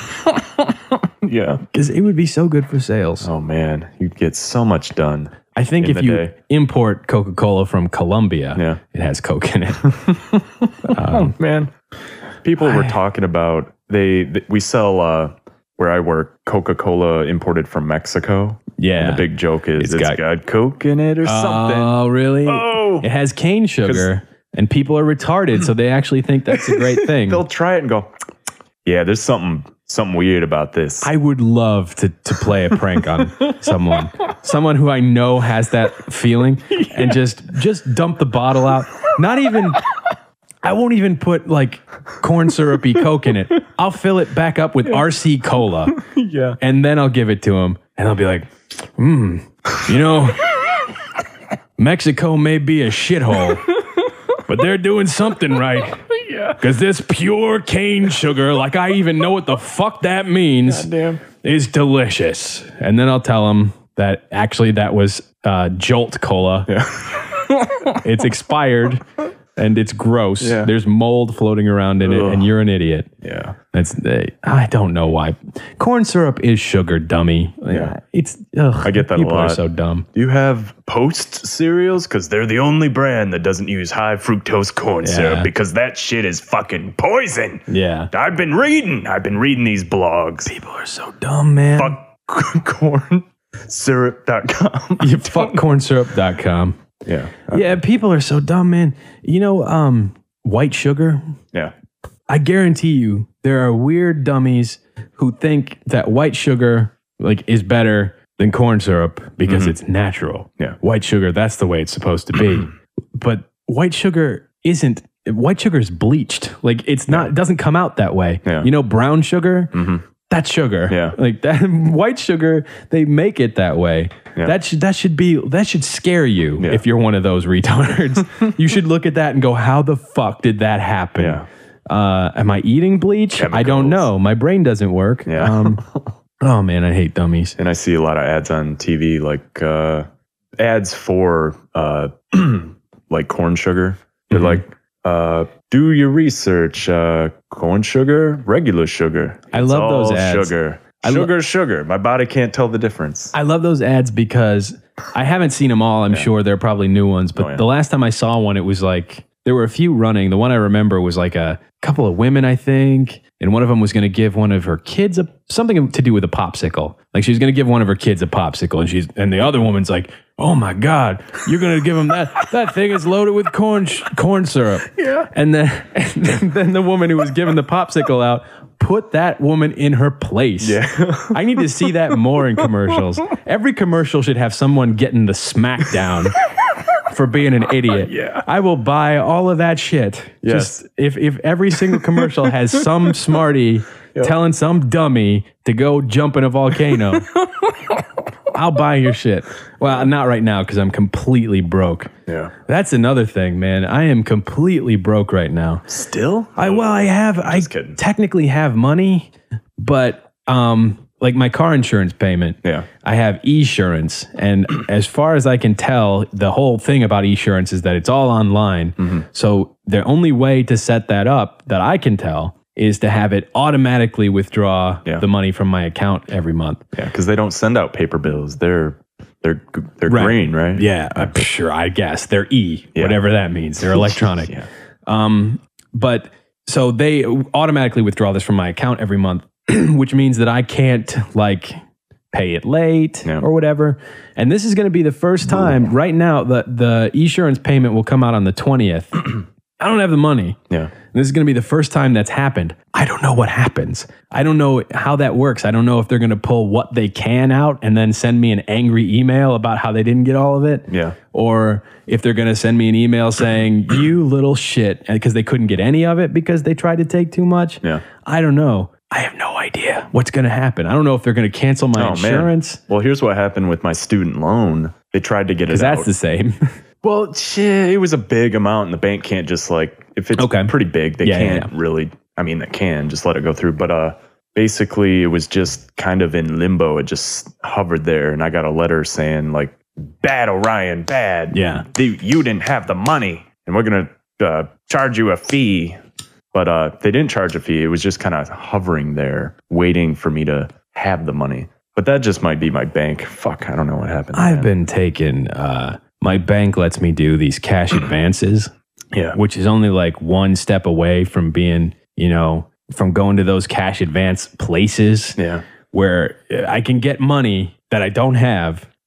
in. Yeah. Because it would be so good for sales. Oh, man. You'd get so much done. I think if you import Coca-Cola from Colombia, it has Coke in it. Oh, man. People were talking about, we sell, where I work, Coca-Cola imported from Mexico. Yeah. And the big joke is it's got Coke in it or something. Oh, really? Oh. It has cane sugar, and people are retarded, so they actually think that's a great thing. They'll try it and go, Yeah, there's something weird about this. I would love to play a prank on someone who I know has that feeling, and just dump the bottle out. Not even, I won't even put like corn syrupy Coke in it. I'll fill it back up with RC Cola. Yeah. And then I'll give it to him, and I'll be like, you know, Mexico may be a shithole, but they're doing something right. Yeah. Because this pure cane sugar, like I even know what the fuck that means, Goddamn. is delicious. And then I'll tell them that actually that was Jolt Cola. Yeah. It's expired and it's gross. Yeah. There's mold floating around in it, and you're an idiot. Yeah. I don't know why. Corn syrup is sugar, dummy. Yeah. I get that a people lot. are so dumb. Do you have Post cereals? Because they're the only brand that doesn't use high fructose corn syrup, because that shit is fucking poison. Yeah. I've been reading these blogs. People are so dumb, man. Fuck cornsyrup.com. You fuck cornsyrup.com. Yeah. Yeah, people are so dumb, man. You know, white sugar? Yeah. I guarantee you there are weird dummies who think that white sugar like is better than corn syrup because it's natural. Yeah. White sugar, that's the way it's supposed to be. But white sugar isn't. White sugar is bleached. Like it's not, it doesn't come out that way. Yeah. You know, brown sugar, that's sugar. Yeah. Like that white sugar, they make it that way. Yeah. That should scare you Yeah. if you're one of those retards. You should look at that and go, how the fuck did that happen? Yeah. Am I eating bleach? Chemicals. I don't know. My brain doesn't work. Yeah. Oh man, I hate dummies. And I see a lot of ads on TV, like ads for like corn sugar. They're like, do your research. Corn sugar, regular sugar. I love all those ads. Sugar. I Sugar. My body can't tell the difference. I love those ads because I haven't seen them all. I'm sure there are probably new ones, but the last time I saw one, it was like there were a few running. The one I remember was like a couple of women, I think, and one of them was going to give one of her kids something to do with a popsicle. Like she was going to give one of her kids a popsicle, and the other woman's like, "Oh my God, you're going to give him that? That thing is loaded with corn syrup." Yeah. And then the woman who was giving the popsicle out put that woman in her place. Yeah. I need to see that more in commercials. Every commercial should have someone getting the smackdown for being an idiot. Yeah. I will buy all of that shit. Yes. Just if every single commercial has some smarty telling some dummy to go jump in a volcano, I'll buy your shit. Well, not right now because I'm completely broke. Yeah. That's another thing, man. I am completely broke right now. Still? I kidding. technically have money, but like my car insurance payment, Yeah. I have Esurance, and as far as I can tell, the whole thing about Esurance is that it's all online. So the only way to set that up that I can tell is to have it automatically withdraw the money from my account every month. Yeah, because they don't send out paper bills. They're Right. green, right? Yeah, I'm sure. I guess they're whatever that means. They're electronic. Yeah. But so they automatically withdraw this from my account every month, which means that I can't like pay it late or whatever. And this is going to be the first time right now the Esurance payment will come out on the 20th. I don't have the money. Yeah. This is going to be the first time that's happened. I don't know what happens. I don't know how that works. I don't know if they're going to pull what they can out and then send me an angry email about how they didn't get all of it. Yeah. Or if they're going to send me an email saying, you little shit, because they couldn't get any of it because they tried to take too much. Yeah. I don't know. I have no idea what's going to happen. I don't know if they're going to cancel my insurance. Man. Well, here's what happened with my student loan. They tried to get it out. Because that's the same. Well, shit, it was a big amount, and the bank can't just like, if it's pretty big, they can't really, I mean, they can just let it go through. But basically, it was just kind of in limbo. It just hovered there, and I got a letter saying, like, bad, Orion, bad. Yeah. You didn't have the money, and we're going to charge you a fee. But they didn't charge a fee. It was just kind of hovering there, waiting for me to have the money. But that just might be my bank. Fuck, I don't know what happened. I've been taking... my bank lets me do these cash advances, which is only like one step away from being, from going to those cash advance places where I can get money that I don't have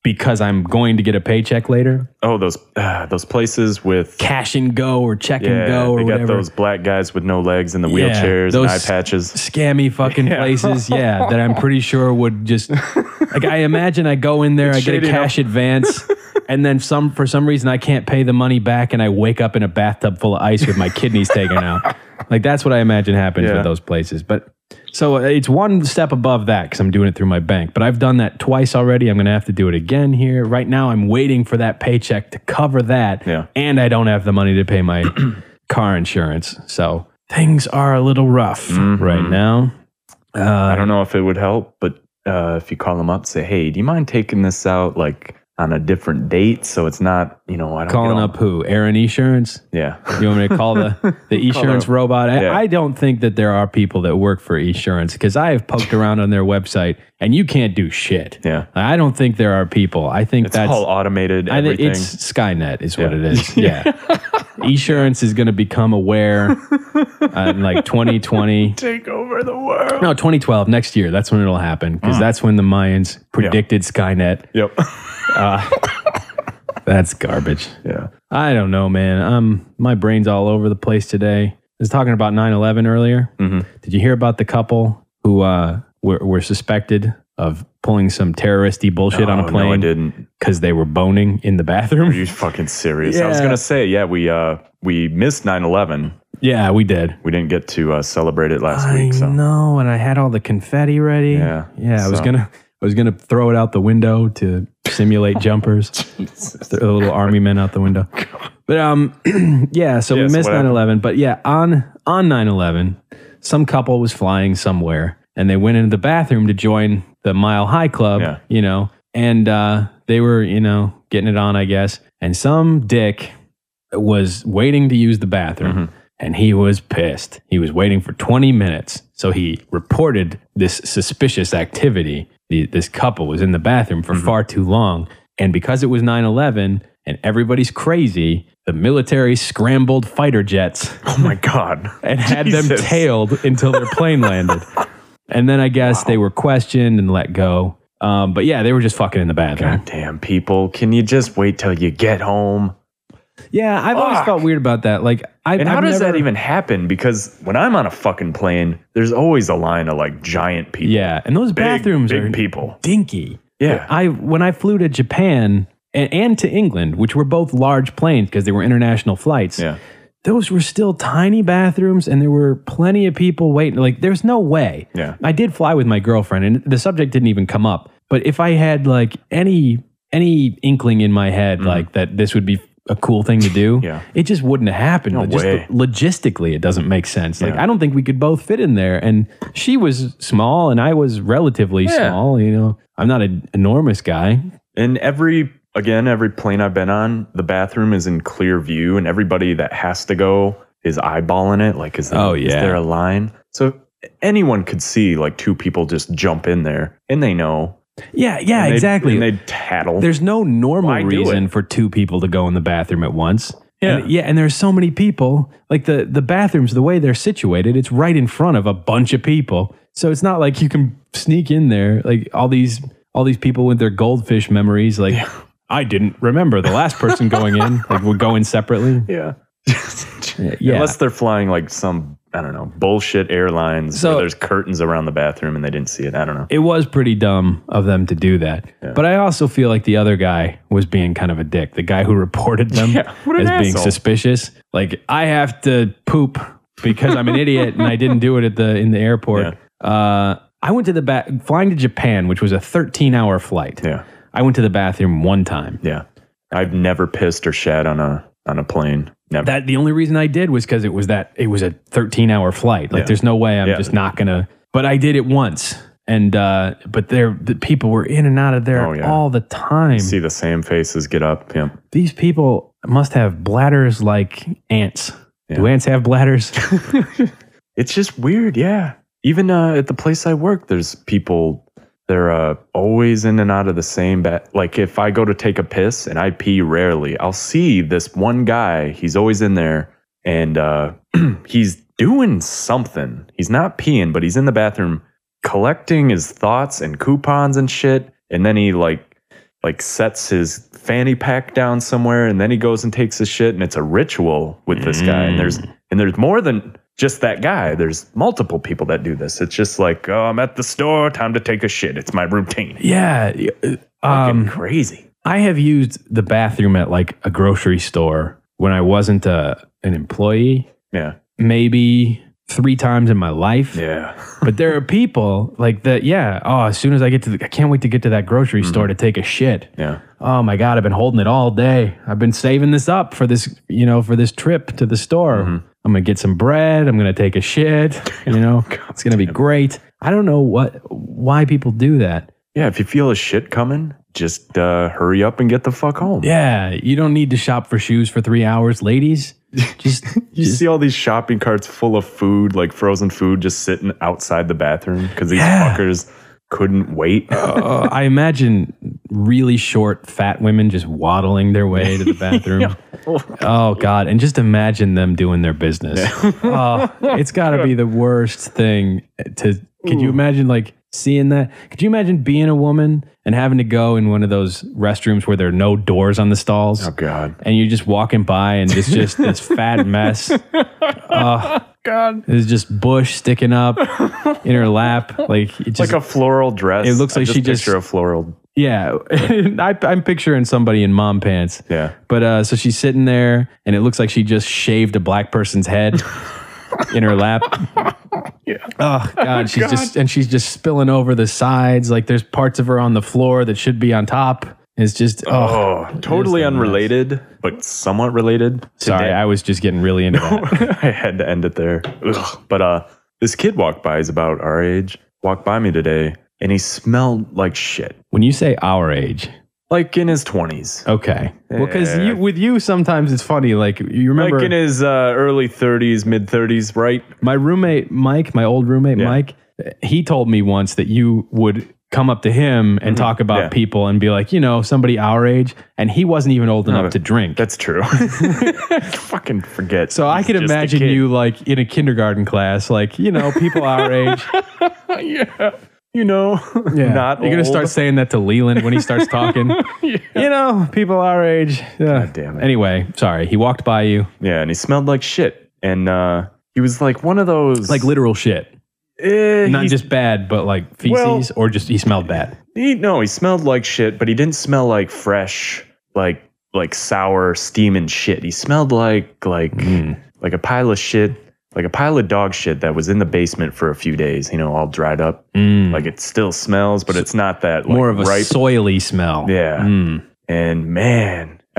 because I'm going to get a paycheck later. Oh, those places with Cash and Go or Check and Go or they got whatever. those black guys with no legs in the wheelchairs and eye patches. Scammy fucking places, that I'm pretty sure would just... Like, I imagine I go in there, I get a cash advance, and then for some reason I can't pay the money back, and I wake up in a bathtub full of ice with my kidneys taken out. Like, that's what I imagine happens with those places. But so it's one step above that because I'm doing it through my bank. But I've done that twice already. I'm going to have to do it again here. Right now, I'm waiting for that paycheck to cover that, and I don't have the money to pay my car insurance. So things are a little rough right now. I don't know if it would help, but if you call them up, say, hey, do you mind taking this out like on a different date so it's not, I don't calling up who? Aaron Esurance? Yeah. You want me to call the Esurance robot? I don't think that there are people that work for Esurance because I have poked around on their website and you can't do shit. Yeah. I don't think there are people. I think that's all automated. Everything. It's Skynet is what it is. Yeah. Esurance is going to become aware in like 2020. Take over the world. No, 2012, next year. That's when it'll happen because that's when the Mayans predicted Skynet. Yep. That's garbage. Yeah. I don't know, man. My brain's all over the place today. I was talking about 9/11 earlier. Mm-hmm. Did you hear about the couple who were suspected of pulling some terroristy bullshit on a plane? No, I didn't. Because they were boning in the bathroom? Are you fucking serious? I was going to say, we missed 9/11. Yeah, we did. We didn't get to celebrate it last week. So. No, and I had all the confetti ready. Yeah. I was gonna throw it out the window to simulate jumpers. The little army men out the window. But so we missed 9/11. But on 9/11, some couple was flying somewhere and they went into the bathroom to join the Mile High Club, and they were, getting it on, I guess. And some dick was waiting to use the bathroom. And he was pissed. He was waiting for 20 minutes. So he reported this suspicious activity. This couple was in the bathroom for far too long. And because it was 9/11 and everybody's crazy, the military scrambled fighter jets. Oh my God. And had them tailed until their plane landed. And then I guess they were questioned and let go. But they were just fucking in the bathroom. God damn, people. Can you just wait till you get home? Yeah, I've always felt weird about that. Like, how does that even happen? Because when I'm on a fucking plane, there's always a line of like giant people. Yeah, and those bathrooms are people. Dinky. Yeah. When I flew to Japan and to England, which were both large planes because they were international flights, those were still tiny bathrooms and there were plenty of people waiting. Like, there's no way. Yeah. I did fly with my girlfriend and the subject didn't even come up. But if I had like any inkling in my head like that this would be a cool thing to do, it just wouldn't have happened. No just way. Logistically, it doesn't make sense. Like, I don't think we could both fit in there. And she was small and I was relatively small. I'm not an enormous guy. And every plane I've been on, the bathroom is in clear view and everybody that has to go is eyeballing it. Like, is there a line? So anyone could see like two people just jump in there and they know. Yeah, exactly. And they tattle. There's no normal reason for two people to go in the bathroom at once. Yeah. And there's so many people. Like the bathrooms, the way they're situated, it's right in front of a bunch of people. So it's not like you can sneak in there. Like all these people with their goldfish memories. Like, I didn't remember the last person going in. Like, we're going separately. Yeah. Unless they're flying like some, I don't know, bullshit airlines where there's curtains around the bathroom and they didn't see it. I don't know. It was pretty dumb of them to do that. Yeah. But I also feel like the other guy was being kind of a dick. The guy who reported them as being suspicious. Like, I have to poop because I'm an idiot and I didn't do it in the airport. Yeah. I went to flying to Japan, which was a 13-hour flight. Yeah. I went to the bathroom one time. Yeah. I've never pissed or shat on a plane. Never. The only reason I did was because it was a 13-hour flight. Like, there's no way I'm just not gonna. But I did it once, and but the people were in and out of there all the time. You see the same faces get up. Yeah. These people must have bladders like ants. Yeah. Do ants have bladders? It's just weird. Yeah. Even at the place I work, there's people. They're always in and out of the same like, if I go to take a piss and I pee rarely, I'll see this one guy. He's always in there and he's doing something. He's not peeing, but he's in the bathroom collecting his thoughts and coupons and shit. And then he like like sets his fanny pack down somewhere, and then he goes and takes his shit, and it's a ritual with this guy. And there's more than just that guy. There's multiple people that do this. It's just like, oh, I'm at the store, time to take a shit. It's my routine. Yeah. Fucking crazy. I have used the bathroom at like a grocery store when I wasn't an employee. Yeah. Maybe 3 times in my life. Yeah. But there are people like that. Yeah. Oh, as soon as I can't wait to get to that grocery store to take a shit. Yeah. Oh my God, I've been holding it all day. I've been saving this up for this, for this trip to the store. I'm going to get some bread. I'm going to take a shit. It's going to be great. I don't know why people do that. Yeah. If you feel a shit coming, just hurry up and get the fuck home. Yeah. You don't need to shop for shoes for 3 hours, ladies. You see all these shopping carts full of food, like frozen food, just sitting outside the bathroom because these fuckers couldn't wait. I imagine really short, fat women just waddling their way to the bathroom. Oh, God. And just imagine them doing their business. It's got to be the worst thing to... Could you imagine, like, seeing that? Could you imagine being a woman and having to go in one of those restrooms where there are no doors on the stalls? Oh, God. And you're just walking by and it's just this fat mess. God. There's just bush sticking up in her lap. Like, it just, like a floral dress. It looks like she just... picture a floral... Yeah, I'm picturing somebody in mom pants. Yeah. But so she's sitting there and it looks like she just shaved a black person's head in her lap. Yeah. Oh God, she's just spilling over the sides. Like there's parts of her on the floor that should be on top. It's just totally unrelated, but somewhat related. Sorry, I was just getting really into that. I had to end it there. Ugh. But this kid walked by. He's about our age. Walked by me today, and he smelled like shit. When you say our age, like in his 20s. Okay. Well, because with you, sometimes it's funny. Like, you remember... Like in his early 30s, mid 30s, right? My roommate, Mike, my old roommate, Mike, he told me once that you would come up to him and talk about people and be like, somebody our age. And he wasn't even old enough to drink. That's true. Fucking forget. So I could imagine you, like, in a kindergarten class, like, people our age. Yeah. Not you're going to old. start saying that to Leland when he starts talking. People our age. God damn it. Anyway, sorry. He walked by you. Yeah, and he smelled like shit. And he was like one of those... Like literal shit. Not just bad, but like feces, or just he smelled bad? He smelled like shit, but he didn't smell like fresh, like sour, steaming shit. He smelled like a pile of shit. Like a pile of dog shit that was in the basement for a few days, all dried up. Like it still smells, but it's not that like, more of a ripe, soily smell. Yeah. And man, I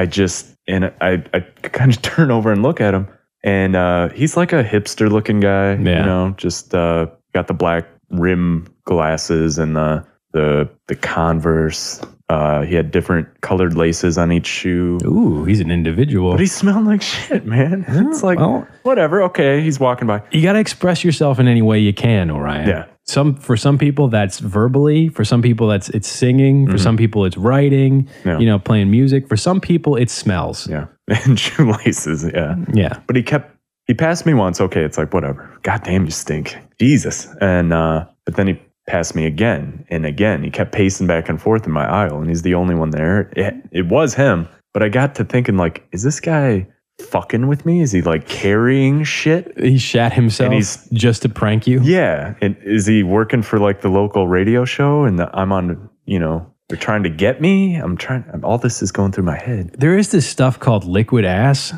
kind of turn over and look at him, and he's like a hipster looking guy. Yeah. Just got the black rim glasses and the Converse. He had different colored laces on each shoe. Ooh, he's an individual. But he smelled like shit, man. It's like, whatever. Okay, he's walking by. You got to express yourself in any way you can, Orion. Yeah. For some people, that's verbally. For some people, it's singing. For some people, it's writing, playing music. For some people, it smells. Yeah. And shoelaces, yeah. Yeah. But he passed me once. Okay, it's like, whatever. God damn, you stink. Jesus. And, but then he passed me again and again. He kept pacing back and forth in my aisle, and he's the only one there. It was him, but I got to thinking, like, is this guy fucking with me? Is he like carrying shit? He shat himself just to prank you? Yeah. And is he working for like the local radio show and I'm on, they're trying to get me? All this is going through my head. There is this stuff called liquid ass.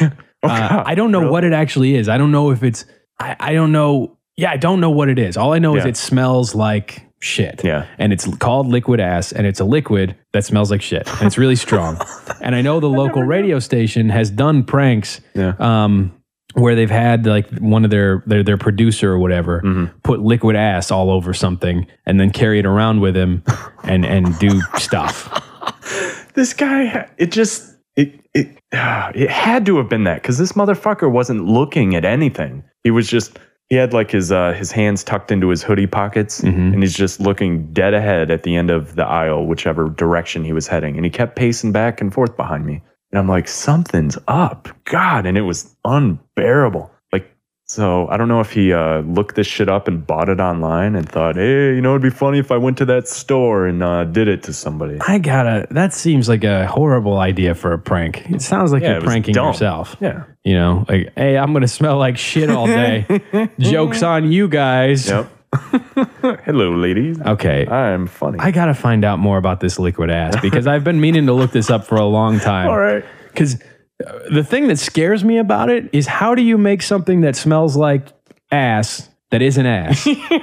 I don't know what it actually is. I don't know if it's, I don't know. Yeah, I don't know what it is. All I know is it smells like shit. Yeah. And it's called liquid ass, and it's a liquid that smells like shit. And it's really strong. And I know the local radio station has done pranks where they've had like one of their producer or whatever put liquid ass all over something and then carry it around with him and do stuff. This guy, it had to have been that, because this motherfucker wasn't looking at anything. He had like his hands tucked into his hoodie pockets, and he's just looking dead ahead at the end of the aisle, whichever direction he was heading. And he kept pacing back and forth behind me. And I'm like, something's up. God. And it was unbearable. Like So I don't know if he looked this shit up and bought it online and thought, hey, you know, it'd be funny if I went to that store and did it to somebody. That seems like a horrible idea for a prank. It sounds like you're pranking yourself. Yeah. You know, like, hey, I'm going to smell like shit all day. Joke's on you guys. Yep. Hello, ladies. Okay. I'm funny. I got to find out more about this liquid ass because I've been meaning to look this up for a long time. All right. Because the thing that scares me about it is how do you make something that smells like ass that isn't ass?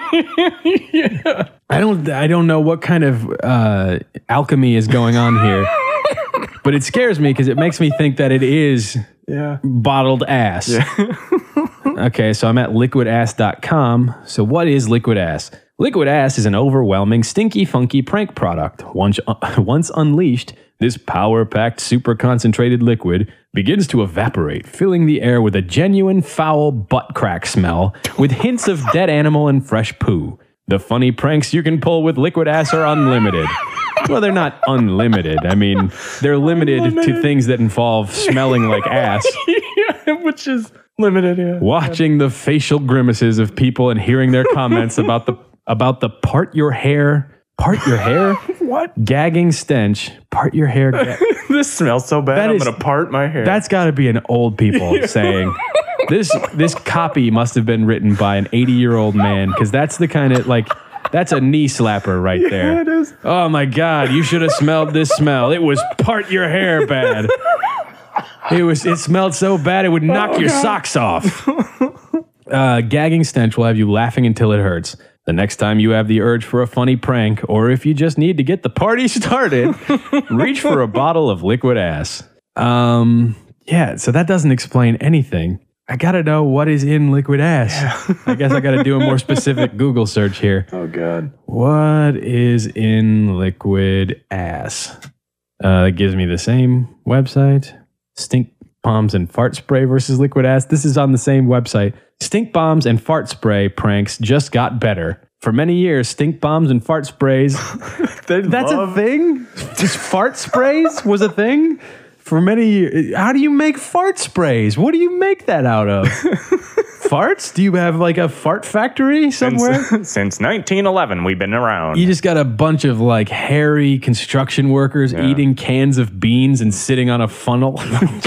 Yeah. I don't know what kind of alchemy is going on here, but it scares me because it makes me think that it is bottled ass. Yeah. Okay, so I'm at liquidass.com. So what is Liquid Ass? Liquid Ass is an overwhelming, stinky, funky prank product. Once unleashed, this power-packed, super concentrated liquid begins to evaporate, filling the air with a genuine foul butt crack smell with hints of dead animal and fresh poo. The funny pranks you can pull with Liquid Ass are unlimited. Well, they're not unlimited. I mean, they're limited to things that involve smelling like ass. Yeah, which is limited, yeah. Watching the facial grimaces of people and hearing their comments about the part your hair? What? Gagging stench. Part your hair. This smells so bad. I'm going to part my hair. That's got to be an old people saying. This copy must have been written by an 80-year-old man because that's the kind of like that's a knee slapper right there. Yeah, it is. Oh my God! You should have smelled this smell. It was part your hair bad. It smelled so bad it would knock your socks off. Gagging stench will have you laughing until it hurts. The next time you have the urge for a funny prank, or if you just need to get the party started, reach for a bottle of Liquid Ass. Yeah, so that doesn't explain anything. I gotta know what is in Liquid Ass. Yeah. I guess I gotta do a more specific Google search here. Oh, God. What is in Liquid Ass? It gives me the same website. Stink bombs and fart spray versus Liquid Ass. This is on the same website. Stink bombs and fart spray pranks just got better. For many years, stink bombs and fart sprays. That's a thing? Just fart sprays was a thing? For many years. How do you make fart sprays? What do you make that out of? Farts? Do you have like a fart factory somewhere? Since 1911, we've been around. You just got a bunch of like hairy construction workers eating cans of beans and sitting on a funnel.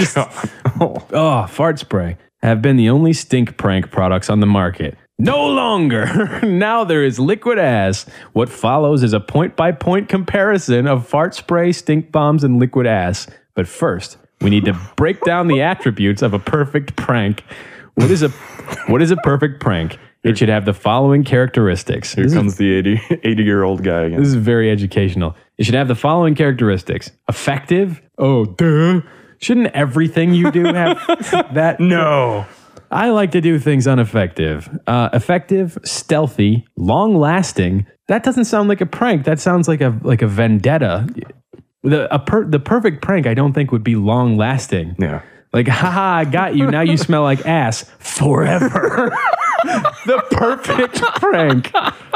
Fart spray have been the only stink prank products on the market. No longer. Now there is Liquid Ass. What follows is a point-by-point comparison of fart spray, stink bombs, and Liquid Ass. But first, we need to break down the attributes of a perfect prank. What is a perfect prank? It should have the following characteristics. Here comes the 80-year-old guy again. This is very educational. It should have the following characteristics. Effective? Oh, duh. Shouldn't everything you do have that? No. I like to do things ineffective. Effective, stealthy, long-lasting. That doesn't sound like a prank. That sounds like a vendetta. The perfect prank, I don't think, would be long-lasting. Yeah. Like, haha, I got you. Now you smell like ass forever. The perfect prank.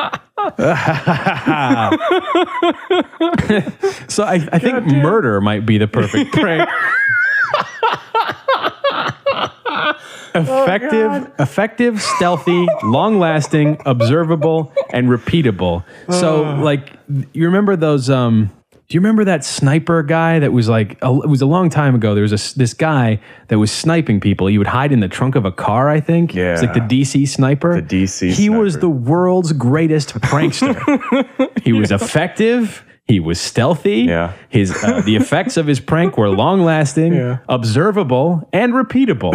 So I think murder might be the perfect prank. Effective, stealthy, long-lasting, observable, and repeatable. So, like, you remember those? Do you remember that sniper guy that was like? It was a long time ago. There was this guy that was sniping people. He would hide in the trunk of a car. I think. Yeah. It's like the DC sniper. The DC. He was the world's greatest prankster. He was effective. He was stealthy. Yeah. The effects of his prank were long-lasting, observable, and repeatable.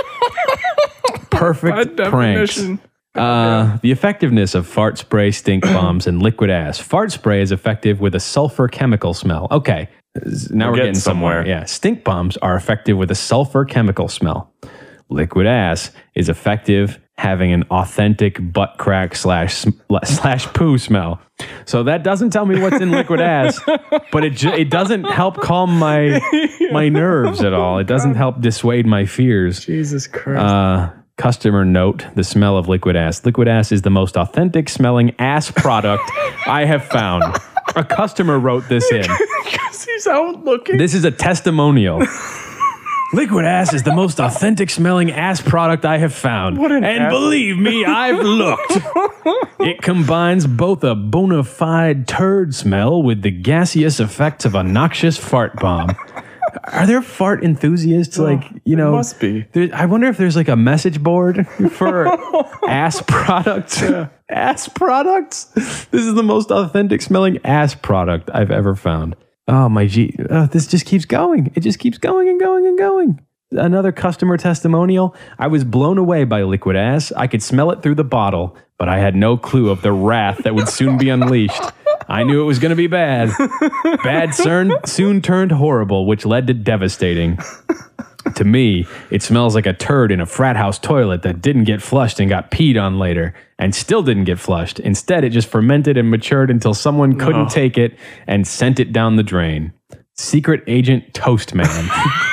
Perfect pranks. The effectiveness of fart spray, stink bombs, and Liquid Ass. Fart spray is effective with a sulfur chemical smell. Okay, now we're getting somewhere. Yeah, stink bombs are effective with a sulfur chemical smell. Liquid Ass is effective having an authentic butt crack slash poo smell. So that doesn't tell me what's in Liquid Ass, but it doesn't help calm my nerves at all. It doesn't help dissuade my fears. Jesus Christ. Customer note, the smell of Liquid Ass. Liquid Ass is the most authentic smelling ass product I have found. A customer wrote this in. Because he's out looking. This is a testimonial. Liquid Ass is the most authentic smelling ass product I have found. And believe me, I've looked. It combines both a bona fide turd smell with the gaseous effects of a noxious fart bomb. Are there fart enthusiasts? Must be. I wonder if there's like a message board for ass products. Yeah. Ass products? This is the most authentic smelling ass product I've ever found. Oh my G! This just keeps going. It just keeps going and going and going. Another customer testimonial. I was blown away by Liquid Ass. I could smell it through the bottle, but I had no clue of the wrath that would soon be unleashed. I knew it was going to be bad. Bad soon turned horrible, which led to devastating. To me, it smells like a turd in a frat house toilet that didn't get flushed and got peed on later, and still didn't get flushed. Instead, it just fermented and matured until someone couldn't take it and sent it down the drain. Secret Agent Toast Man.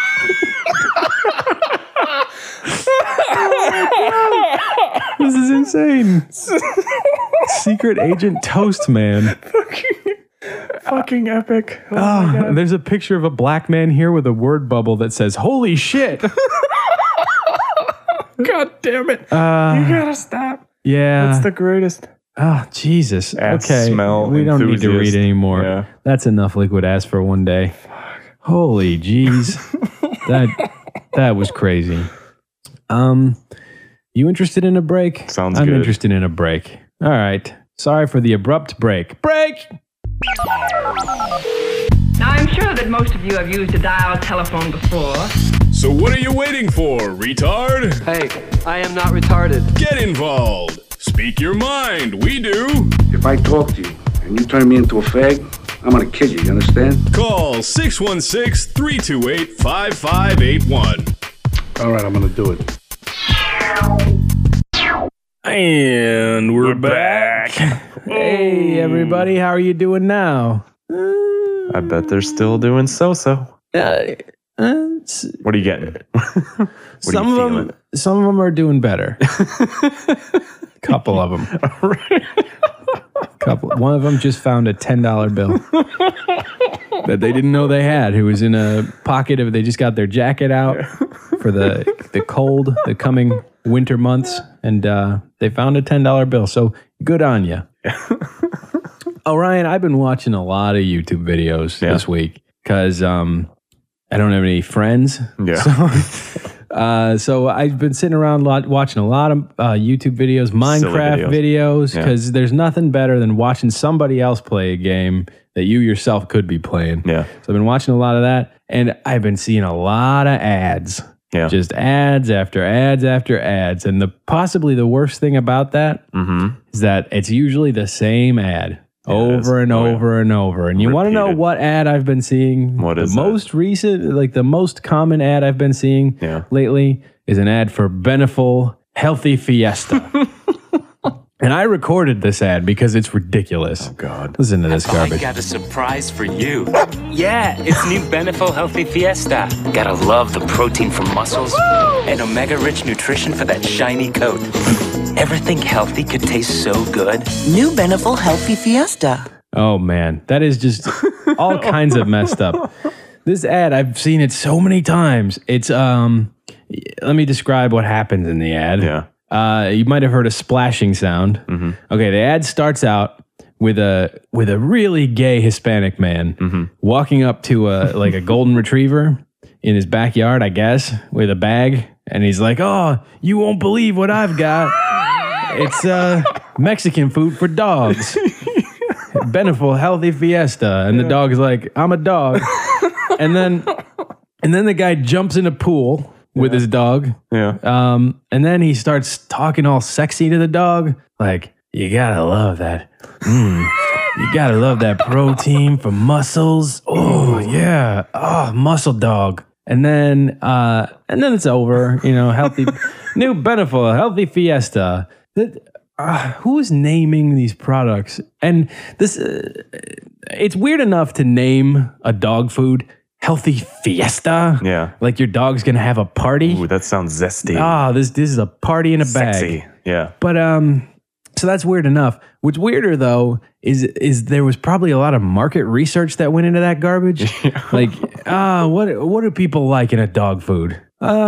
This is insane. Secret Agent Toast Man. Fucking epic. Oh my God. There's a picture of a black man here with a word bubble that says, "Holy shit." God damn it. You gotta stop. Yeah. That's the greatest. Oh, Jesus. Ass okay. smell We don't need to read anymore. Yeah. That's enough Liquid Ass for one day. Fuck. Holy jeez. that was crazy. You interested in a break? Sounds good. I'm interested in a break. All right. Sorry for the abrupt break. Break! Now, I'm sure that most of you have used a dial telephone before. So what are you waiting for, retard? Hey, I am not retarded. Get involved. Speak your mind. We do. If I talk to you and you turn me into a fag, I'm gonna kill you, you understand? Call 616-328-5581. All right, I'm gonna do it. And we're back. Hey, everybody. How are you doing now? I bet they're still doing so-so. What are you getting? Some of them are doing better. Couple of them. One of them just found a $10 bill that they didn't know they had. Who was in a pocket of. They just got their jacket out for the cold, the coming winter months, and they found a $10 bill. So good on you. Oh, Ryan, I've been watching a lot of YouTube videos this week because I don't have any friends. Yeah. So I've been sitting around watching a lot of YouTube videos, Minecraft videos, because there's nothing better than watching somebody else play a game that you yourself could be playing. Yeah. So I've been watching a lot of that, and I've been seeing a lot of ads. Yeah. Just ads after ads after ads. And possibly the worst thing about that is that it's usually the same ad over and over and over. And you want to know what ad I've been seeing? What is the most recent, like the most common ad I've been seeing lately is an ad for Beneful Healthy Fiesta. And I recorded this ad because it's ridiculous. Oh, God. Listen to this garbage. I got a surprise for you. Yeah, it's new Beneful Healthy Fiesta. Gotta love the protein from mussels and omega-rich nutrition for that shiny coat. Ever think healthy could taste so good? New Beneful Healthy Fiesta. Oh, man. That is just all kinds of messed up. This ad, I've seen it so many times. It's, let me describe what happens in the ad. Yeah. You might have heard a splashing sound. Okay, the ad starts out with a really gay Hispanic man walking up to a golden retriever in his backyard, I guess, with a bag, and he's like, "Oh, you won't believe what I've got. It's Mexican food for dogs. Beneful Healthy Fiesta." And the dog is like, "I'm a dog." and then the guy jumps in a pool with his dog. Yeah. And then he starts talking all sexy to the dog. Like, you gotta love that. You gotta love that protein from mussels. Oh, yeah. Oh, muscle dog. And then it's over. You know, healthy, new Beneful Healthy Fiesta. Who is naming these products? And this, it's weird enough to name a dog food Healthy Fiesta. Yeah. Like your dog's going to have a party. Ooh, that sounds zesty. This is a party in a bag. Sexy. Yeah. But, so that's weird enough. What's weirder though is there was probably a lot of market research that went into that garbage. Like What do people like in a dog food?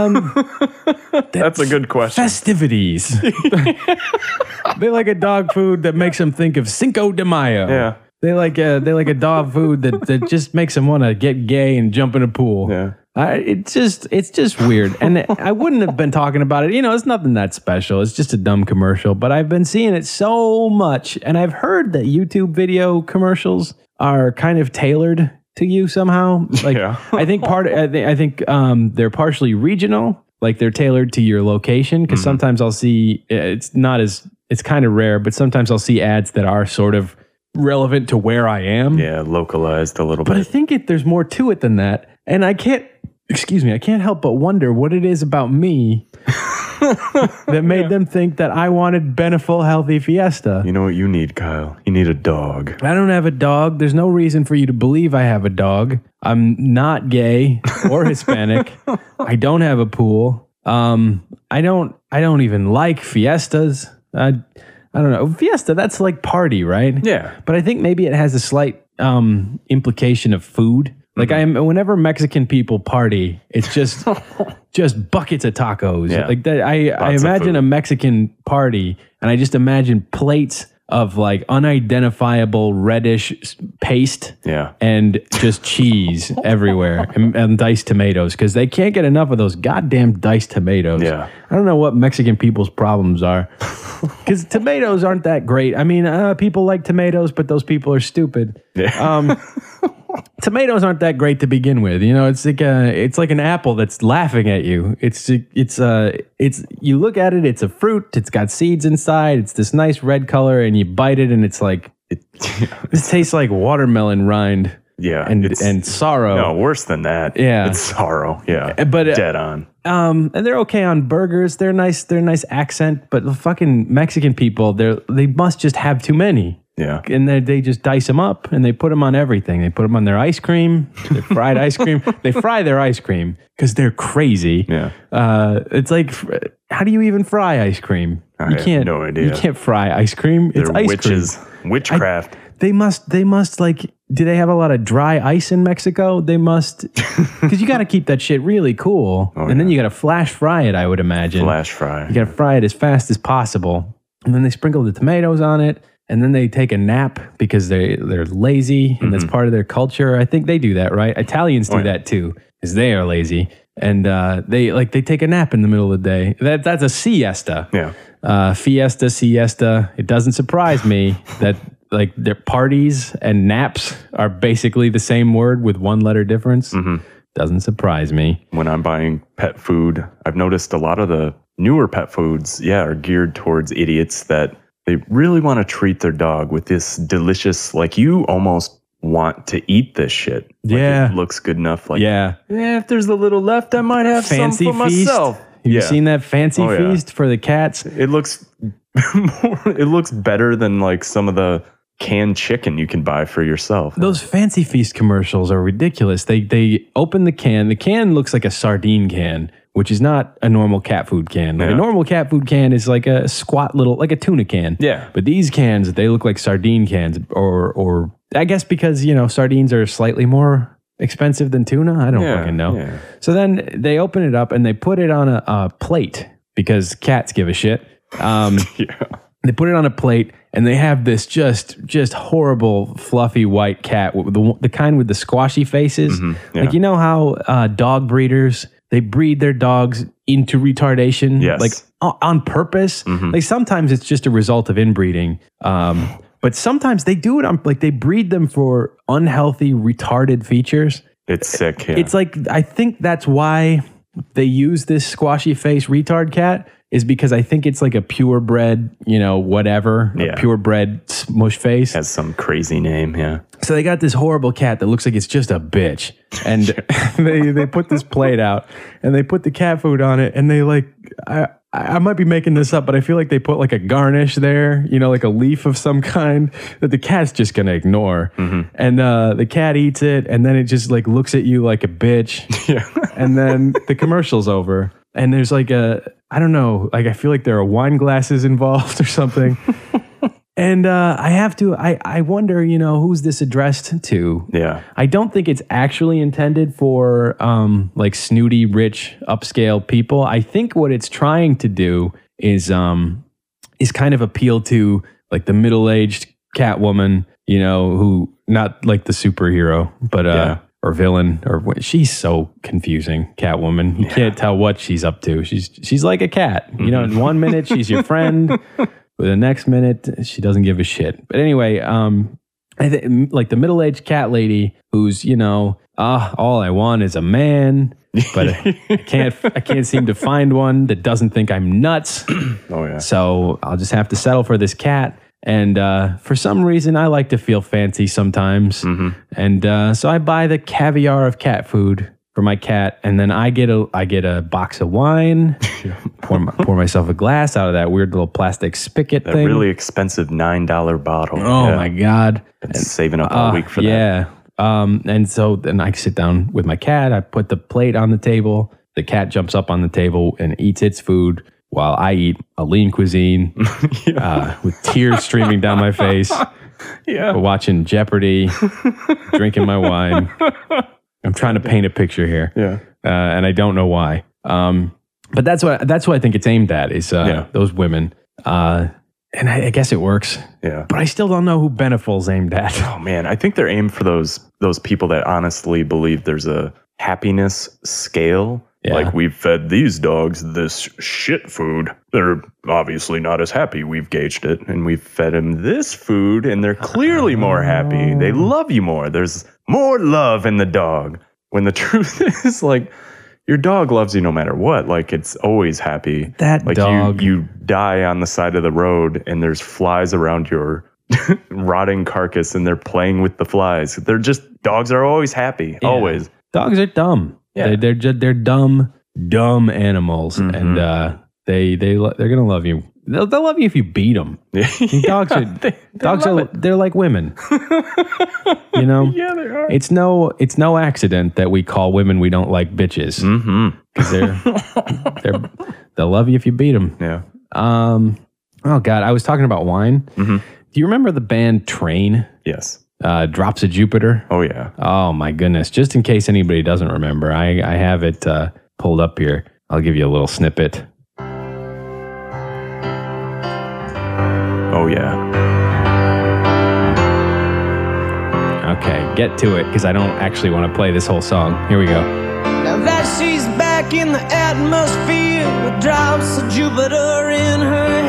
That's a good question. Festivities. They like a dog food that makes them think of Cinco de Mayo. Yeah. They like a dog food that just makes them want to get gay and jump in a pool. Yeah. It's just weird. And I wouldn't have been talking about it. It's nothing that special. It's just a dumb commercial. But I've been seeing it so much. And I've heard that YouTube video commercials are kind of tailored to you somehow. Like, Yeah. I think they're partially regional. Like they're tailored to your location. Because sometimes I'll see, it's kind of rare, but sometimes I'll see ads that are sort of relevant to where I am. Yeah, localized a little But I bit. think there's more to it than that. And I can't help but wonder what it is about me that made them think that I wanted Beneful Healthy Fiesta. You know what you need, Kyle? You need a dog. I don't have a dog. There's no reason for you to believe I have a dog. I'm not gay or Hispanic. I don't have a pool. I don't even like fiestas. I don't know. Fiesta, that's like party, right? Yeah. But I think maybe it has a slight implication of food. Like whenever Mexican people party, it's just buckets of tacos. Yeah. Like that, I Lots of imagine food. a Mexican party, and I just imagine plates of like unidentifiable reddish paste. Yeah. And just cheese everywhere and diced tomatoes because they can't get enough of those goddamn diced tomatoes. Yeah. I don't know what Mexican people's problems are because tomatoes aren't that great. I mean, people like tomatoes, but those people are stupid. Yeah. Tomatoes aren't that great to begin with. It's like an apple that's laughing at you. It's you look at it, it's a fruit, it's got seeds inside, it's this nice red color, and you bite it and it's like this tastes like watermelon rind. Yeah. And sorrow. No, worse than that. Yeah. It's sorrow. Yeah. But dead on. and they're okay on burgers. They're nice accent, but the fucking Mexican people, they must just have too many. Yeah. And they just dice them up and they put them on everything. They put them on their ice cream, their fried ice cream. They fry their ice cream because they're crazy. Yeah. It's like, how do you even fry ice cream? I have no idea. You can't fry ice cream. It's They're ice witches. cream. Witchcraft. They must like, do they have a lot of dry ice in Mexico? They must, because you got to keep that shit really cool. And then you got to flash fry it, I would imagine. Flash fry. You got to fry it as fast as possible. And then they sprinkle the tomatoes on it. And then they take a nap because they're lazy and that's part of their culture. I think they do that, right? Italians do that too, because they are lazy. And they take a nap in the middle of the day. That's a siesta. Yeah. Fiesta, siesta. It doesn't surprise me that like their parties and naps are basically the same word with one letter difference. Doesn't surprise me. When I'm buying pet food, I've noticed a lot of the newer pet foods, are geared towards idiots that they really want to treat their dog with this delicious, like you almost want to eat this shit. Like it looks good enough. Like, if there's a little left, I might have Fancy some for feast. myself. Have you seen that fancy feast for the cats? It looks it looks better than like some of the canned chicken you can buy for yourself. Those fancy feast commercials are ridiculous. They open the can. The can looks like a sardine can, which is not a normal cat food can. Like a normal cat food can is like a squat little, like a tuna can. Yeah. But these cans, they look like sardine cans, or I guess because, sardines are slightly more expensive than tuna. I don't fucking know. Yeah. So then they open it up and they put it on a plate because cats give a shit. They put it on a plate and they have this just horrible fluffy white cat, with the kind with the squashy faces. Like, you know how dog breeders, they breed their dogs into retardation, like on purpose. Like sometimes it's just a result of inbreeding. But sometimes they do it on, like they breed them for unhealthy, retarded features. It's sick. Yeah. It's like, I think that's why they use this squashy face retard cat, is because I think it's like a purebred, whatever, a purebred smush face. Has some crazy name, So they got this horrible cat that looks like it's just a bitch. And they put this plate out and they put the cat food on it and they like, I might be making this up, but I feel like they put like a garnish there, like a leaf of some kind that the cat's just going to ignore. And the cat eats it and then it just like looks at you like a bitch. And then the commercial's over. And there's like I don't know, like I feel like there are wine glasses involved or something. And I wonder, who's this addressed to? Yeah. I don't think it's actually intended for like snooty, rich, upscale people. I think what it's trying to do is kind of appeal to like the middle-aged Catwoman, who not like the superhero, but or villain, or she's so confusing. Catwoman, you can't tell what she's up to. She's like a cat. In 1 minute she's your friend. But the next minute, she doesn't give a shit. But anyway, I think like the middle-aged cat lady who's, all I want is a man, but I can't seem to find one that doesn't think I'm nuts. Oh yeah. So I'll just have to settle for this cat. And for some reason, I like to feel fancy sometimes. And so I buy the caviar of cat food for my cat, and then I get a box of wine, pour myself a glass out of that weird little plastic spigot that thing. really expensive $9 bottle. Oh my God. And saving up all week for that. Yeah. And so then I sit down with my cat. I put the plate on the table. The cat jumps up on the table and eats its food while I eat a lean cuisine with tears streaming down my face. Yeah. Watching Jeopardy, drinking my wine. I'm trying to paint a picture here. Yeah. And I don't know why. But that's what I think it's aimed at is those women. And I guess it works. Yeah. But I still don't know who Beneful's aimed at. Oh man, I think they're aimed for those people that honestly believe there's a happiness scale. Yeah. Like, we've fed these dogs this shit food. They're obviously not as happy. We've gauged it. And we've fed them this food, and they're clearly more happy. They love you more. There's more love in the dog. When the truth is, like, your dog loves you no matter what. Like, it's always happy. That like dog. You die on the side of the road, and there's flies around your rotting carcass, and they're playing with the flies. Dogs are always happy. Yeah. Always. Dogs are dumb. Yeah. They're dumb animals, and they're gonna love you. They'll love you if you beat them. Dogs are they're like women. Yeah, they are. It's no accident that we call women we don't like bitches. Because they'll love you if you beat them. Yeah. Oh God, I was talking about wine. Do you remember the band Train? Yes. Drops of Jupiter. Oh yeah. Oh my goodness! Just in case anybody doesn't remember, I have it pulled up here. I'll give you a little snippet. Oh yeah. Okay, get to it because I don't actually want to play this whole song. Here we go. Now that she's back in the atmosphere with drops of Jupiter in her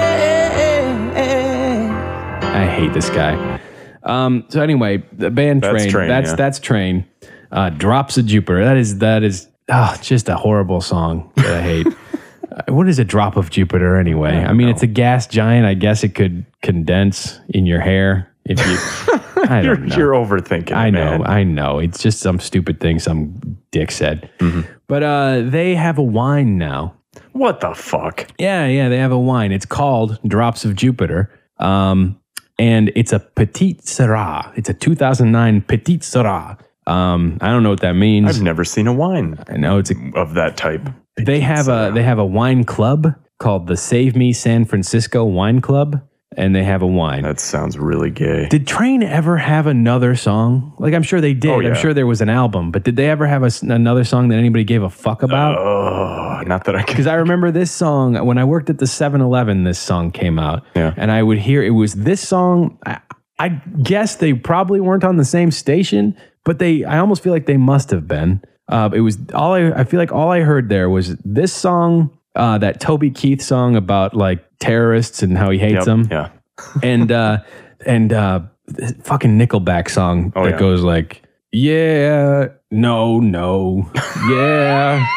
head. I hate this guy. So anyway, the band Train. That's Train. Drops of Jupiter. That is just a horrible song that I hate. What is a drop of Jupiter anyway? I mean, it's a gas giant. I guess it could condense in your hair if you. I don't know. You're overthinking it, man. I know. It's just some stupid thing some dick said. But they have a wine now. What the fuck? Yeah, they have a wine. It's called Drops of Jupiter. And it's a Petite Syrah. It's a 2009 Petite Syrah. I don't know what that means. I've never seen a wine. I know it's of that type. They have a wine club called the Save Me San Francisco Wine Club, and they have a wine. That sounds really gay. Did Train ever have another song? Like, I'm sure they did. Oh, yeah. I'm sure there was an album, but did they ever have another song that anybody gave a fuck about? Oh, not that I can. Because I remember this song when I worked at the 7-Eleven. This song came out, and I would hear it was this song. I guess they probably weren't on the same station, but I almost feel like they must have been. It was I feel like all I heard there was this song, that Toby Keith song about like terrorists and how he hates them. Yeah. and fucking Nickelback song that goes like, yeah, no, yeah,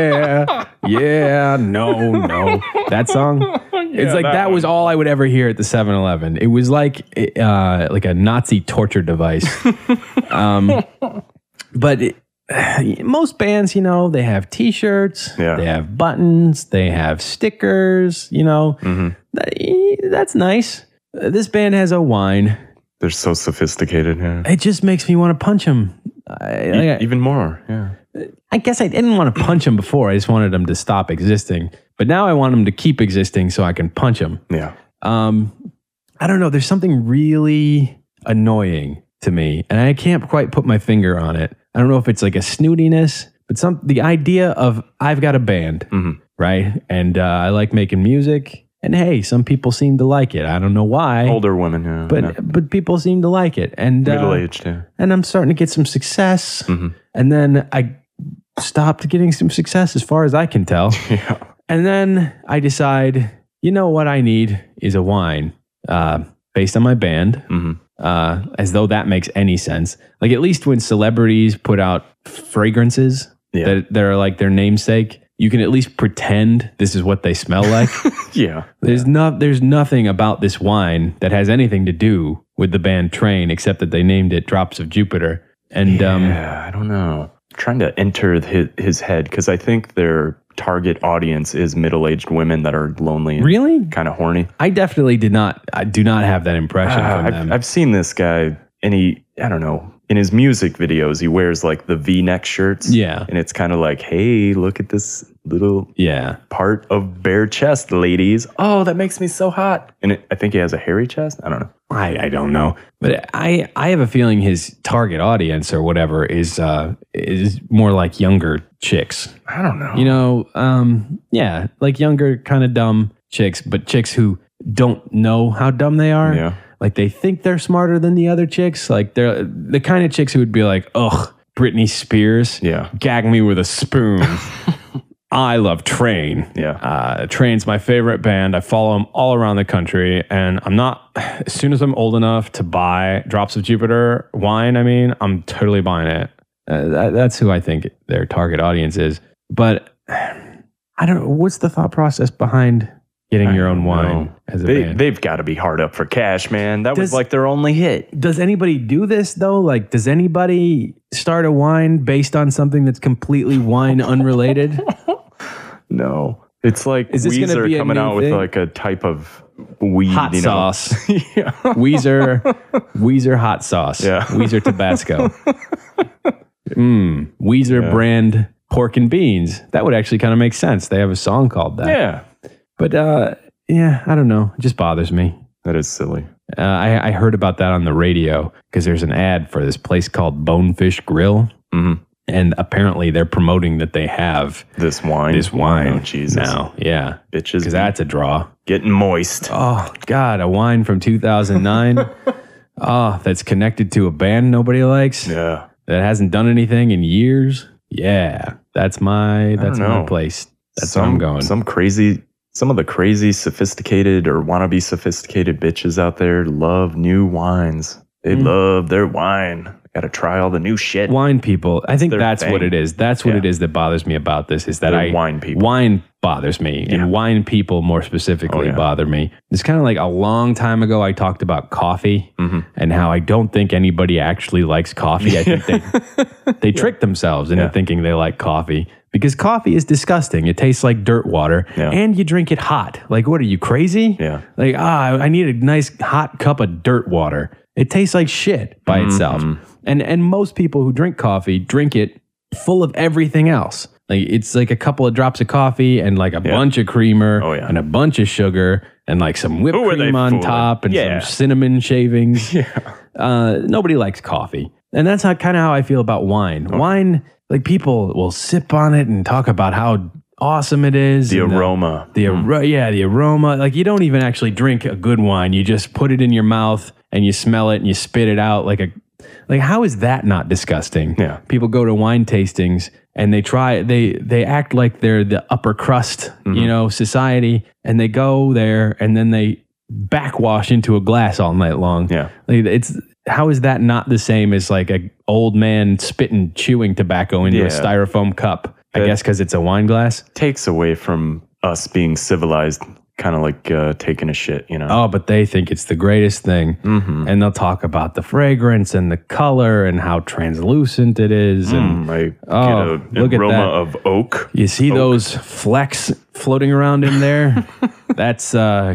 no. That song. It's like that was all I would ever hear at the 7-Eleven. It was like a Nazi torture device. But most bands, they have T-shirts, they have buttons, they have stickers. That's nice. This band has a wine. They're so sophisticated. Yeah. It just makes me want to punch him. Even more. Yeah. I guess I didn't want to punch him before. I just wanted him to stop existing. But now I want him to keep existing so I can punch him. Yeah. I don't know. There's something really annoying to me, and I can't quite put my finger on it. I don't know if it's like a snootiness, but the idea of I've got a band, right? And I like making music. And hey, some people seem to like it. I don't know why. Older women, yeah. But people seem to like it. And middle-aged, yeah. And I'm starting to get some success. And then I stopped getting some success as far as I can tell. Yeah. And then I decide, you know what I need is a wine based on my band. As though that makes any sense. Like at least when celebrities put out fragrances that are like their namesake, you can at least pretend this is what they smell like. Yeah. There's nothing about this wine that has anything to do with the band Train, except that they named it Drops of Jupiter. And I don't know. I'm trying to enter his head because I think their target audience is middle-aged women that are lonely and kind of horny. I definitely do not have that impression from them. I've seen this guy, and I don't know, in his music videos, he wears like the V-neck shirts. Yeah. And it's kind of like, hey, look at this little part of bare chest, ladies. Oh, that makes me so hot. And I think he has a hairy chest. I don't know. I don't know. But I have a feeling his target audience or whatever is more like younger chicks. I don't know. You know, like younger kind of dumb chicks, but chicks who don't know how dumb they are. Yeah. Like they think they're smarter than the other chicks. Like they're the kind of chicks who would be like, ugh, Britney Spears. Yeah. Gag me with a spoon. I love Train. Yeah. Train's my favorite band. I follow them all around the country. And as soon as I'm old enough to buy Drops of Jupiter wine, I'm totally buying it. That's who I think their target audience is. But I don't know. What's the thought process behind getting your own wine as a band? They've got to be hard up for cash, man. That was like their only hit. Does anybody do this though? Like, does anybody start a wine based on something that's completely wine unrelated? No. It's like Is this gonna Weezer be a coming new out with thing? like a type of weed, Hot you know? sauce. Weezer hot sauce. Yeah. Weezer Tabasco. Weezer brand pork and beans. That would actually kind of make sense. They have a song called that. Yeah. But I don't know. It just bothers me. That is silly. I heard about that on the radio because there's an ad for this place called Bonefish Grill. And apparently they're promoting that they have this wine. Oh, Jesus. Now. Yeah. Bitches. Because that's a draw. Getting moist. Oh, God. A wine from 2009. That's connected to a band nobody likes. Yeah. That hasn't done anything in years. Yeah. That's my place. That's where I'm going. Some of the crazy sophisticated or wannabe sophisticated bitches out there love new wines. They love their wine. Got to try all the new shit. Wine people. I think that's thing. what it is. That's what it is that bothers me about this is that wine people. Wine bothers me. Yeah. And wine people more specifically bother me. It's kind of like a long time ago I talked about coffee and how I don't think anybody actually likes coffee. I think they trick themselves into thinking they like coffee. Because coffee is disgusting. It tastes like dirt water. Yeah. And you drink it hot. Like, what are you, crazy? Yeah. Like, I need a nice hot cup of dirt water. It tastes like shit by itself. And most people who drink coffee drink it full of everything else. Like it's like a couple of drops of coffee and like a bunch of creamer and a bunch of sugar and like some whipped cream on top and some cinnamon shavings. Nobody likes coffee. And that's kind of how I feel about wine. Wine, like people will sip on it and talk about how awesome it is. The aroma. The aroma. Like you don't even actually drink a good wine. You just put it in your mouth and you smell it and you spit it out like how is that not disgusting? Yeah. People go to wine tastings and they act like they're the upper crust, society, and they go there and then they backwash into a glass all night long. Yeah. Like how is that not the same as like an old man spitting chewing tobacco into a styrofoam cup? I guess because it's a wine glass. Takes away from us being civilized, kind of like taking a shit, Oh, but they think it's the greatest thing. And they'll talk about the fragrance and the color and how translucent it is. And look at aroma of oak. You see those flecks floating around in there? That's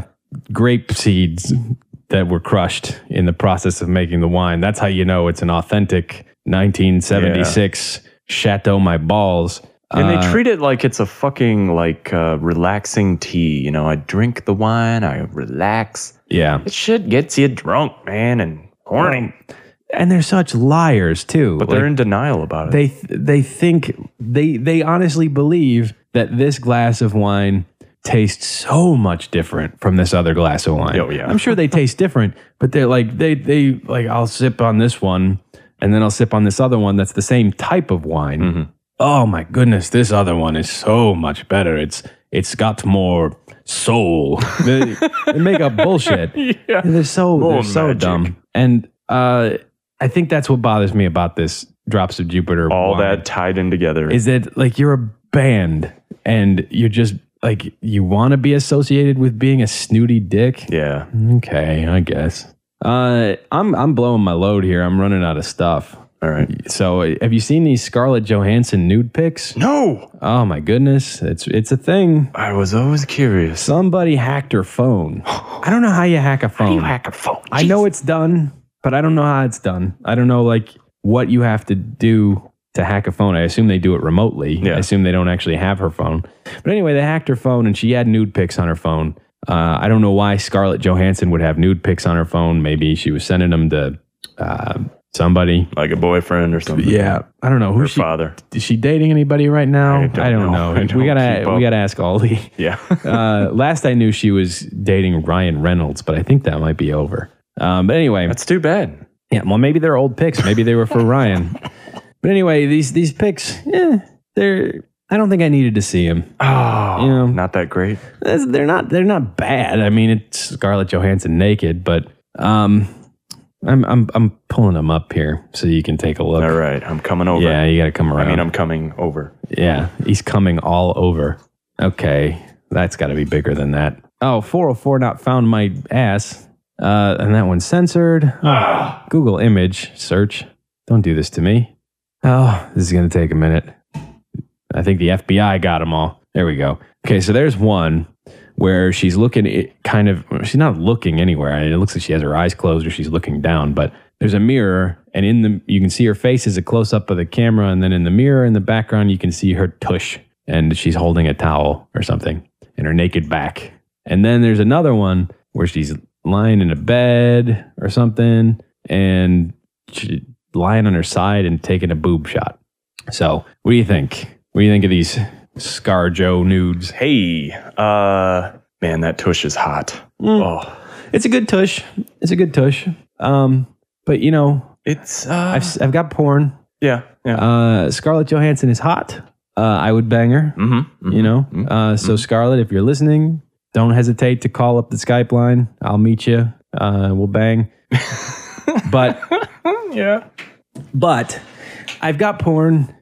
grape seeds that were crushed in the process of making the wine. That's how you know it's an authentic 1976 Chateau My Balls. And they treat it like it's a fucking relaxing tea. I drink the wine, I relax. Yeah. It shit gets you drunk, man, and horny. And they're such liars too. But they're in denial about it. They think they honestly believe that this glass of wine tastes so much different from this other glass of wine. Oh yeah. I'm sure they taste different, but they're like they I'll sip on this one and then I'll sip on this other one that's the same type of wine. Mm-hmm. Oh my goodness, this other one is so much better. It's got more soul. They make up bullshit. Yeah. They're so dumb. And I think that's what bothers me about this Drops of Jupiter. All wine, that tied in together. is that you're a band and you're just you want to be associated with being a snooty dick. Yeah. Okay, I guess. I'm blowing my load here. I'm running out of stuff. All right. So, have you seen these Scarlett Johansson nude pics? No. Oh my goodness, it's a thing. I was always curious. Somebody hacked her phone. I don't know how you hack a phone. How do you hack a phone? I know it's done, but I don't know how it's done. I don't know what you have to do to hack a phone. I assume they do it remotely. Yeah. I assume they don't actually have her phone. But anyway, they hacked her phone and she had nude pics on her phone. I don't know why Scarlett Johansson would have nude pics on her phone. Maybe she was sending them to somebody. Like a boyfriend or something. Yeah. I don't know. Her father. Is she dating anybody right now? I don't know. We gotta ask Aldi. Yeah. Last I knew she was dating Ryan Reynolds, but I think that might be over. But anyway. That's too bad. Yeah, well, maybe they're old pics. Maybe they were for Ryan. But anyway, these pics, I don't think I needed to see them. Oh, not that great. They're not bad. I mean, it's Scarlett Johansson naked, but I'm pulling them up here so you can take a look. All right, I'm coming over. Yeah, you got to come around. I mean, I'm coming over. Yeah, he's coming all over. Okay, that's got to be bigger than that. Oh, 404 not found my ass. And that one's censored. Google image search. Don't do this to me. Oh, this is going to take a minute. I think the FBI got them all. There we go. Okay, so there's one where she's looking she's not looking anywhere. It looks like she has her eyes closed or she's looking down, but there's a mirror and you can see her face as a close up of the camera. And then in the mirror in the background, you can see her tush and she's holding a towel or something and her naked back. And then there's another one where she's lying in a bed or something and she lying on her side and taking a boob shot. So what do you think? What do you think of these ScarJo nudes? Hey, man, that tush is hot. Oh, it's a good tush. But it's I've got porn. Yeah. Scarlett Johansson is hot. I would bang her. So Scarlett, if you're listening, don't hesitate to call up the Skype line. I'll meet you. We'll bang. But yeah. But I've got porn.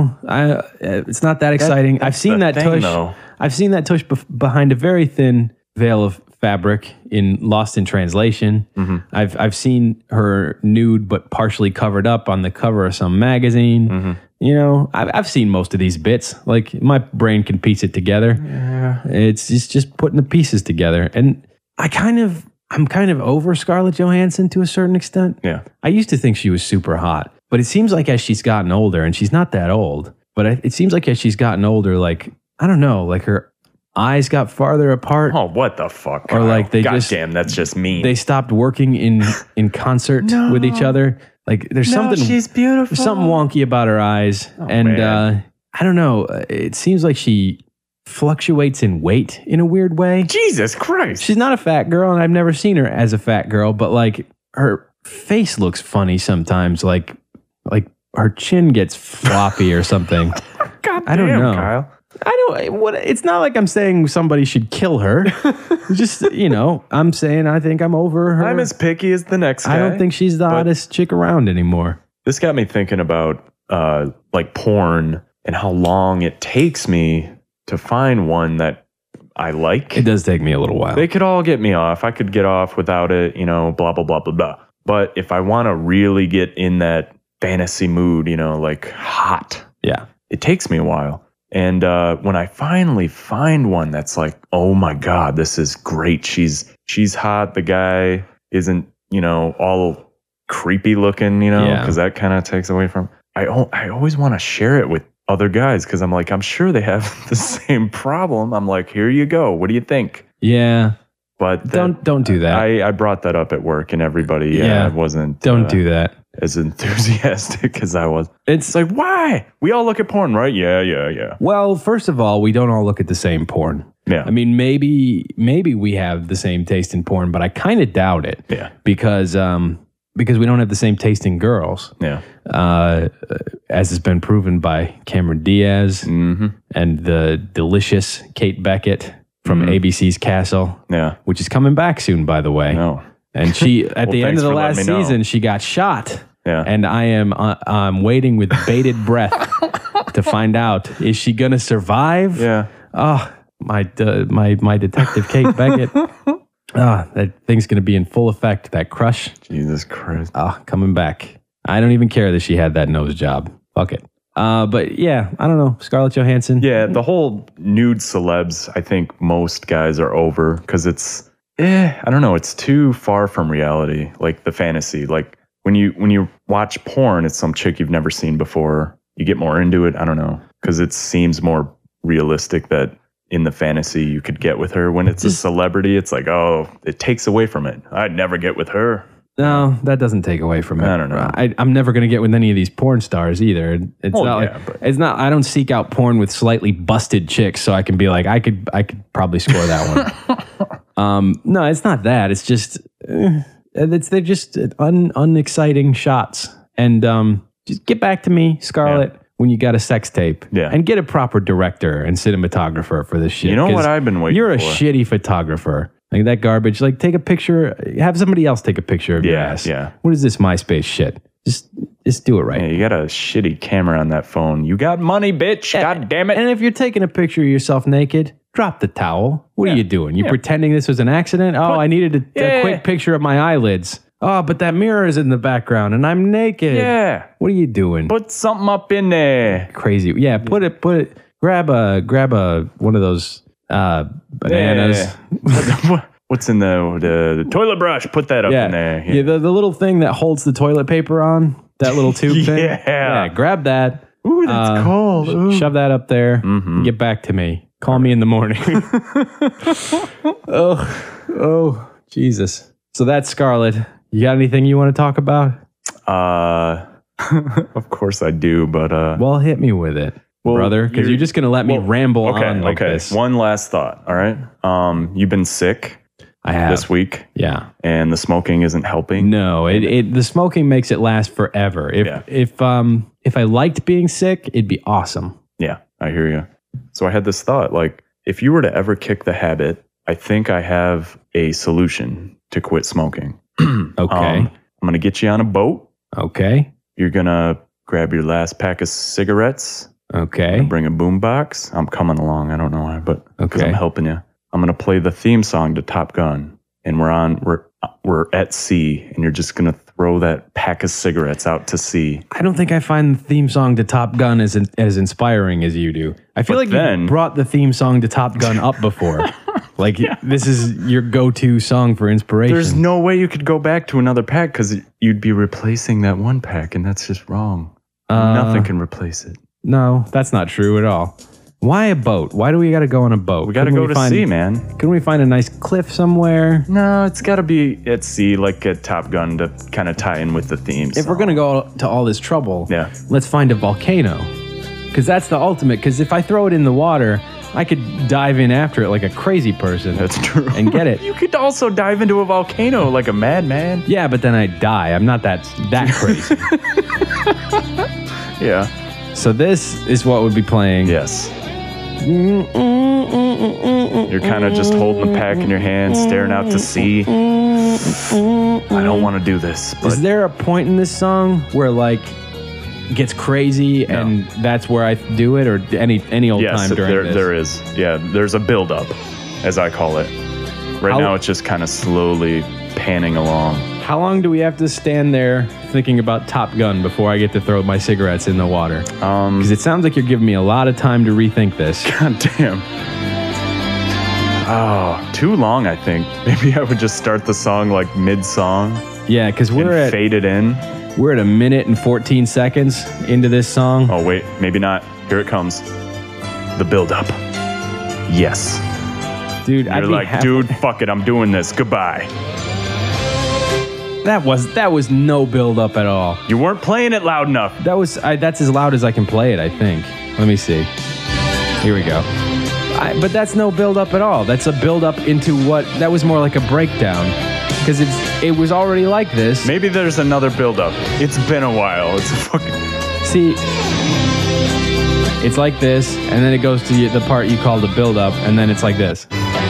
It's not that exciting. I've seen that tush. Though. I've seen that tush behind a very thin veil of fabric in Lost in Translation. Mm-hmm. I've seen her nude but partially covered up on the cover of some magazine. Mm-hmm. I've seen most of these bits. Like my brain can piece it together. Yeah. It's just putting the pieces together. And I'm kind of over Scarlett Johansson to a certain extent. Yeah. I used to think she was super hot, but it seems like as she's gotten older, and she's not that old, but it seems like as she's gotten older, I don't know, her eyes got farther apart. Oh, what the fuck? Or they damn, that's just mean. They stopped working in concert with each other. There's something. She's beautiful. There's something wonky about her eyes, I don't know. It seems like she fluctuates in weight in a weird way. Jesus Christ! She's not a fat girl, and I've never seen her as a fat girl. But her face looks funny sometimes. Like her chin gets floppy or something. God I don't damn, know. Kyle. It's not like I'm saying somebody should kill her. Just, I'm saying I think I'm over her. I'm as picky as the next guy. I don't think she's the hottest chick around anymore. This got me thinking about porn and how long it takes me to find one that I like. It does take me a little while. They could all get me off. I could get off without it, blah, blah, blah, blah, blah. But if I want to really get in that fantasy mood, hot. Yeah. It takes me a while. And when I finally find one that's oh my God, this is great. She's hot. The guy isn't, all creepy looking, because that kind of takes away from. I always want to share it with other guys because I'm like, I'm sure they have the same problem. I'm like, here you go. What do you think? Yeah. But don't do that. I brought that up at work, and everybody wasn't. Don't do that. As enthusiastic as I was. It's like, why? We all look at porn, right? Yeah. Well, first of all, we don't all look at the same porn. Yeah. I mean, maybe we have the same taste in porn, but I kind of doubt it. Yeah. Because we don't have the same taste in girls. Yeah. As has been proven by Cameron Diaz and the delicious Kate Beckett from ABC's Castle. Yeah. Which is coming back soon, by the way. No. And she, at the end of the last letting me know. season, she got shot. Yeah. And I'm waiting with bated breath to find out, is she going to survive? Yeah. Oh, my detective Kate Beckett. That thing's going to be in full effect, that crush. Jesus Christ. Coming back. I don't even care that she had that nose job. Fuck it. But yeah, I don't know. Scarlett Johansson. Yeah, the whole nude celebs, I think most guys are over because it's, I don't know, it's too far from reality, like the fantasy. Like when you watch porn, it's some chick you've never seen before. You get more into it. I don't know, because it seems more realistic that in the fantasy you could get with her. When it's a celebrity, it's like, oh, it takes away from it. I'd never get with her. No, that doesn't take away from it. I don't know. I'm never going to get with any of these porn stars either. It's it's not. I don't seek out porn with slightly busted chicks, so I can be like, I could probably score that one. No, it's not that. It's just they're just unexciting shots. And just get back to me, Scarlett, when you got a sex tape. Yeah. And get a proper director and cinematographer for this shit. You know what I've been waiting for? You're a shitty photographer. Like that garbage. Like take a picture. Have somebody else take a picture of your ass. Yeah. What is this MySpace shit? Just do it right. Yeah, you got a shitty camera on that phone. You got money, bitch. God damn it. And if you're taking a picture of yourself naked, drop the towel. What are you doing? You pretending this was an accident? Oh, I needed a quick picture of my eyelids. Oh, but that mirror is in the background and I'm naked. Yeah. What are you doing? Put something up in there. Crazy. Yeah, put it. Grab a one of those bananas. Yeah. What's in the toilet brush? Put that up in there. Yeah, the little thing that holds the toilet paper on, that little tube thing. Yeah, grab that. Ooh, that's cold. Ooh. Shove that up there. Get back to me. Call me in the morning. Oh, Jesus. So that's Scarlett. You got anything you want to talk about? Of course I do, but well, hit me with it, brother, because you're just gonna let me ramble on like this. One last thought. All right. You've been sick. I have this week. Yeah. And the smoking isn't helping. No, the smoking makes it last forever. If I liked being sick, it'd be awesome. Yeah, I hear you. So I had this thought, like, if you were to ever kick the habit, I think I have a solution to quit smoking. Okay. I'm going to get you on a boat. Okay. You're going to grab your last pack of cigarettes. Okay. Bring a boombox. I'm coming along. I don't know why, but because I'm helping you. I'm going to play the theme song to Top Gun, and we're at sea, and you're just going to throw that pack of cigarettes out to sea. I don't think I find the theme song to Top Gun as inspiring as you do. I feel you brought the theme song to Top Gun up before. Like, this is your go-to song for inspiration. There's no way you could go back to another pack because you'd be replacing that one pack, and that's just wrong. Nothing can replace it. No, that's not true at all. Why a boat? Why do we got to go on a boat? We got to go to sea, man. Can we find a nice cliff somewhere? No, it's got to be at sea, like a Top Gun, to kind of tie in with the themes. If we're going to go to all this trouble, let's find a volcano. Because that's the ultimate. Because if I throw it in the water, I could dive in after it like a crazy person. That's true. And get it. You could also dive into a volcano like a madman. Yeah, but then I'd die. I'm not that crazy. Yeah. So this is what would be playing. Yes. You're kind of just holding the pack in your hand, staring out to sea. I don't want to do this. But is there a point in this song where like it gets crazy and that's where I do it, or any old time during this? There is. Yeah, there's a build-up, as I call it. Right now it's just kind of slowly panning along. How long do we have to stand there thinking about Top Gun before I get to throw my cigarettes in the water? Because it sounds like you're giving me a lot of time to rethink this. God damn. Oh, too long, I think. Maybe I would just start the song like mid-song. Yeah, because we're fade it in. We're at 1 minute and 14 seconds into this song. Oh, wait, maybe not. Here it comes. The build-up. Yes. Dude, You're like, dude, fuck it, I'm doing this. Goodbye. That was no build up at all. You weren't playing it loud enough. That's as loud as I can play it, I think. Let me see. Here we go. But that's no build up at all. That's a build up into what that was more like a breakdown. Because it was already like this. Maybe there's another build-up. It's been a while. It's fucking... See, it's like this, and then it goes to the part you call the build-up, and then it's like this.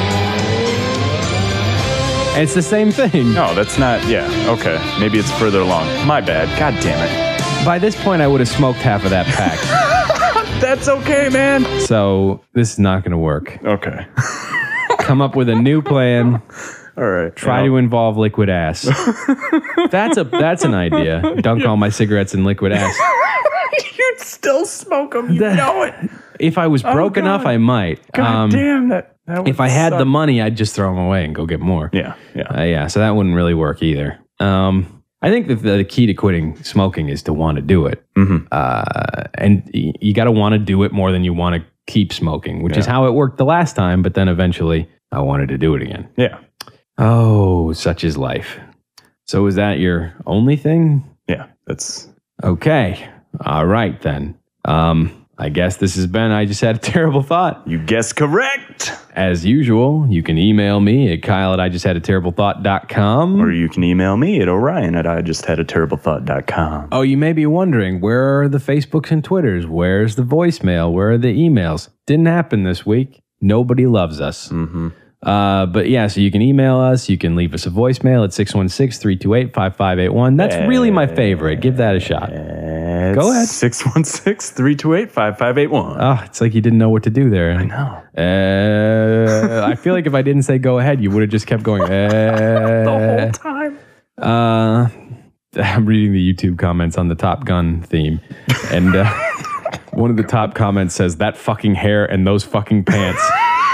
And it's the same thing. No, that's not... Yeah, okay. Maybe it's further along. My bad. God damn it. By this point, I would have smoked half of that pack. That's okay, man. So, this is not going to work. Okay. Come up with a new plan. All right. Try to involve liquid ass. That's an idea. Dunk all my cigarettes in liquid ass. You'd still smoke them. You know it. If I was broke enough, I might. God damn, that would if I had suck. the money, I'd just throw them away and go get more. Yeah. Yeah. So that wouldn't really work either. I think that the key to quitting smoking is to want to do it. Mm-hmm. And you got to want to do it more than you want to keep smoking, which is how it worked the last time. But then eventually I wanted to do it again. Yeah. Oh, such is life. So is that your only thing? Yeah, that's... Okay. All right, then. I guess this has been I Just Had a Terrible Thought. You guessed correct. As usual, you can email me at Kyle@IJustHadATerribleThought.com. Or you can email me at Orion@IJustHadATerribleThought.com. Oh, you may be wondering, where are the Facebooks and Twitters? Where's the voicemail? Where are the emails? Didn't happen this week. Nobody loves us. Mm-hmm. But yeah, so you can email us. You can leave us a voicemail at 616-328-5581. That's really my favorite. Give that a shot. Go ahead. 616-328-5581. Oh, it's like you didn't know what to do there. I know. I feel like if I didn't say go ahead, you would have just kept going. The whole time. I'm reading the YouTube comments on the Top Gun theme. And one of the top comments says, "That fucking hair and those fucking pants.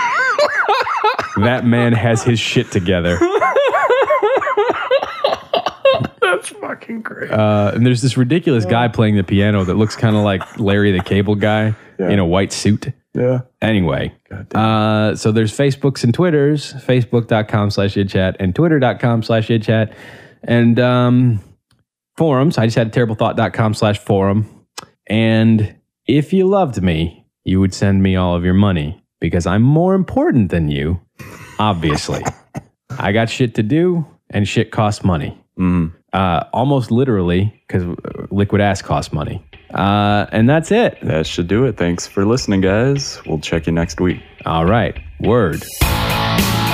That man has his shit together." That's fucking great. And there's this ridiculous guy playing the piano that looks kind of like Larry the Cable Guy in a white suit. Yeah. Anyway, so there's Facebooks and Twitters, facebook.com/idchat and twitter.com/idchat. And forums, I just had a terriblethought.com/forum. And if you loved me, you would send me all of your money because I'm more important than you, obviously. I got shit to do and shit costs money. Mm. Almost literally, because liquid ass costs money. And that's it. That should do it. Thanks for listening, guys. We'll check you next week. All right. Word.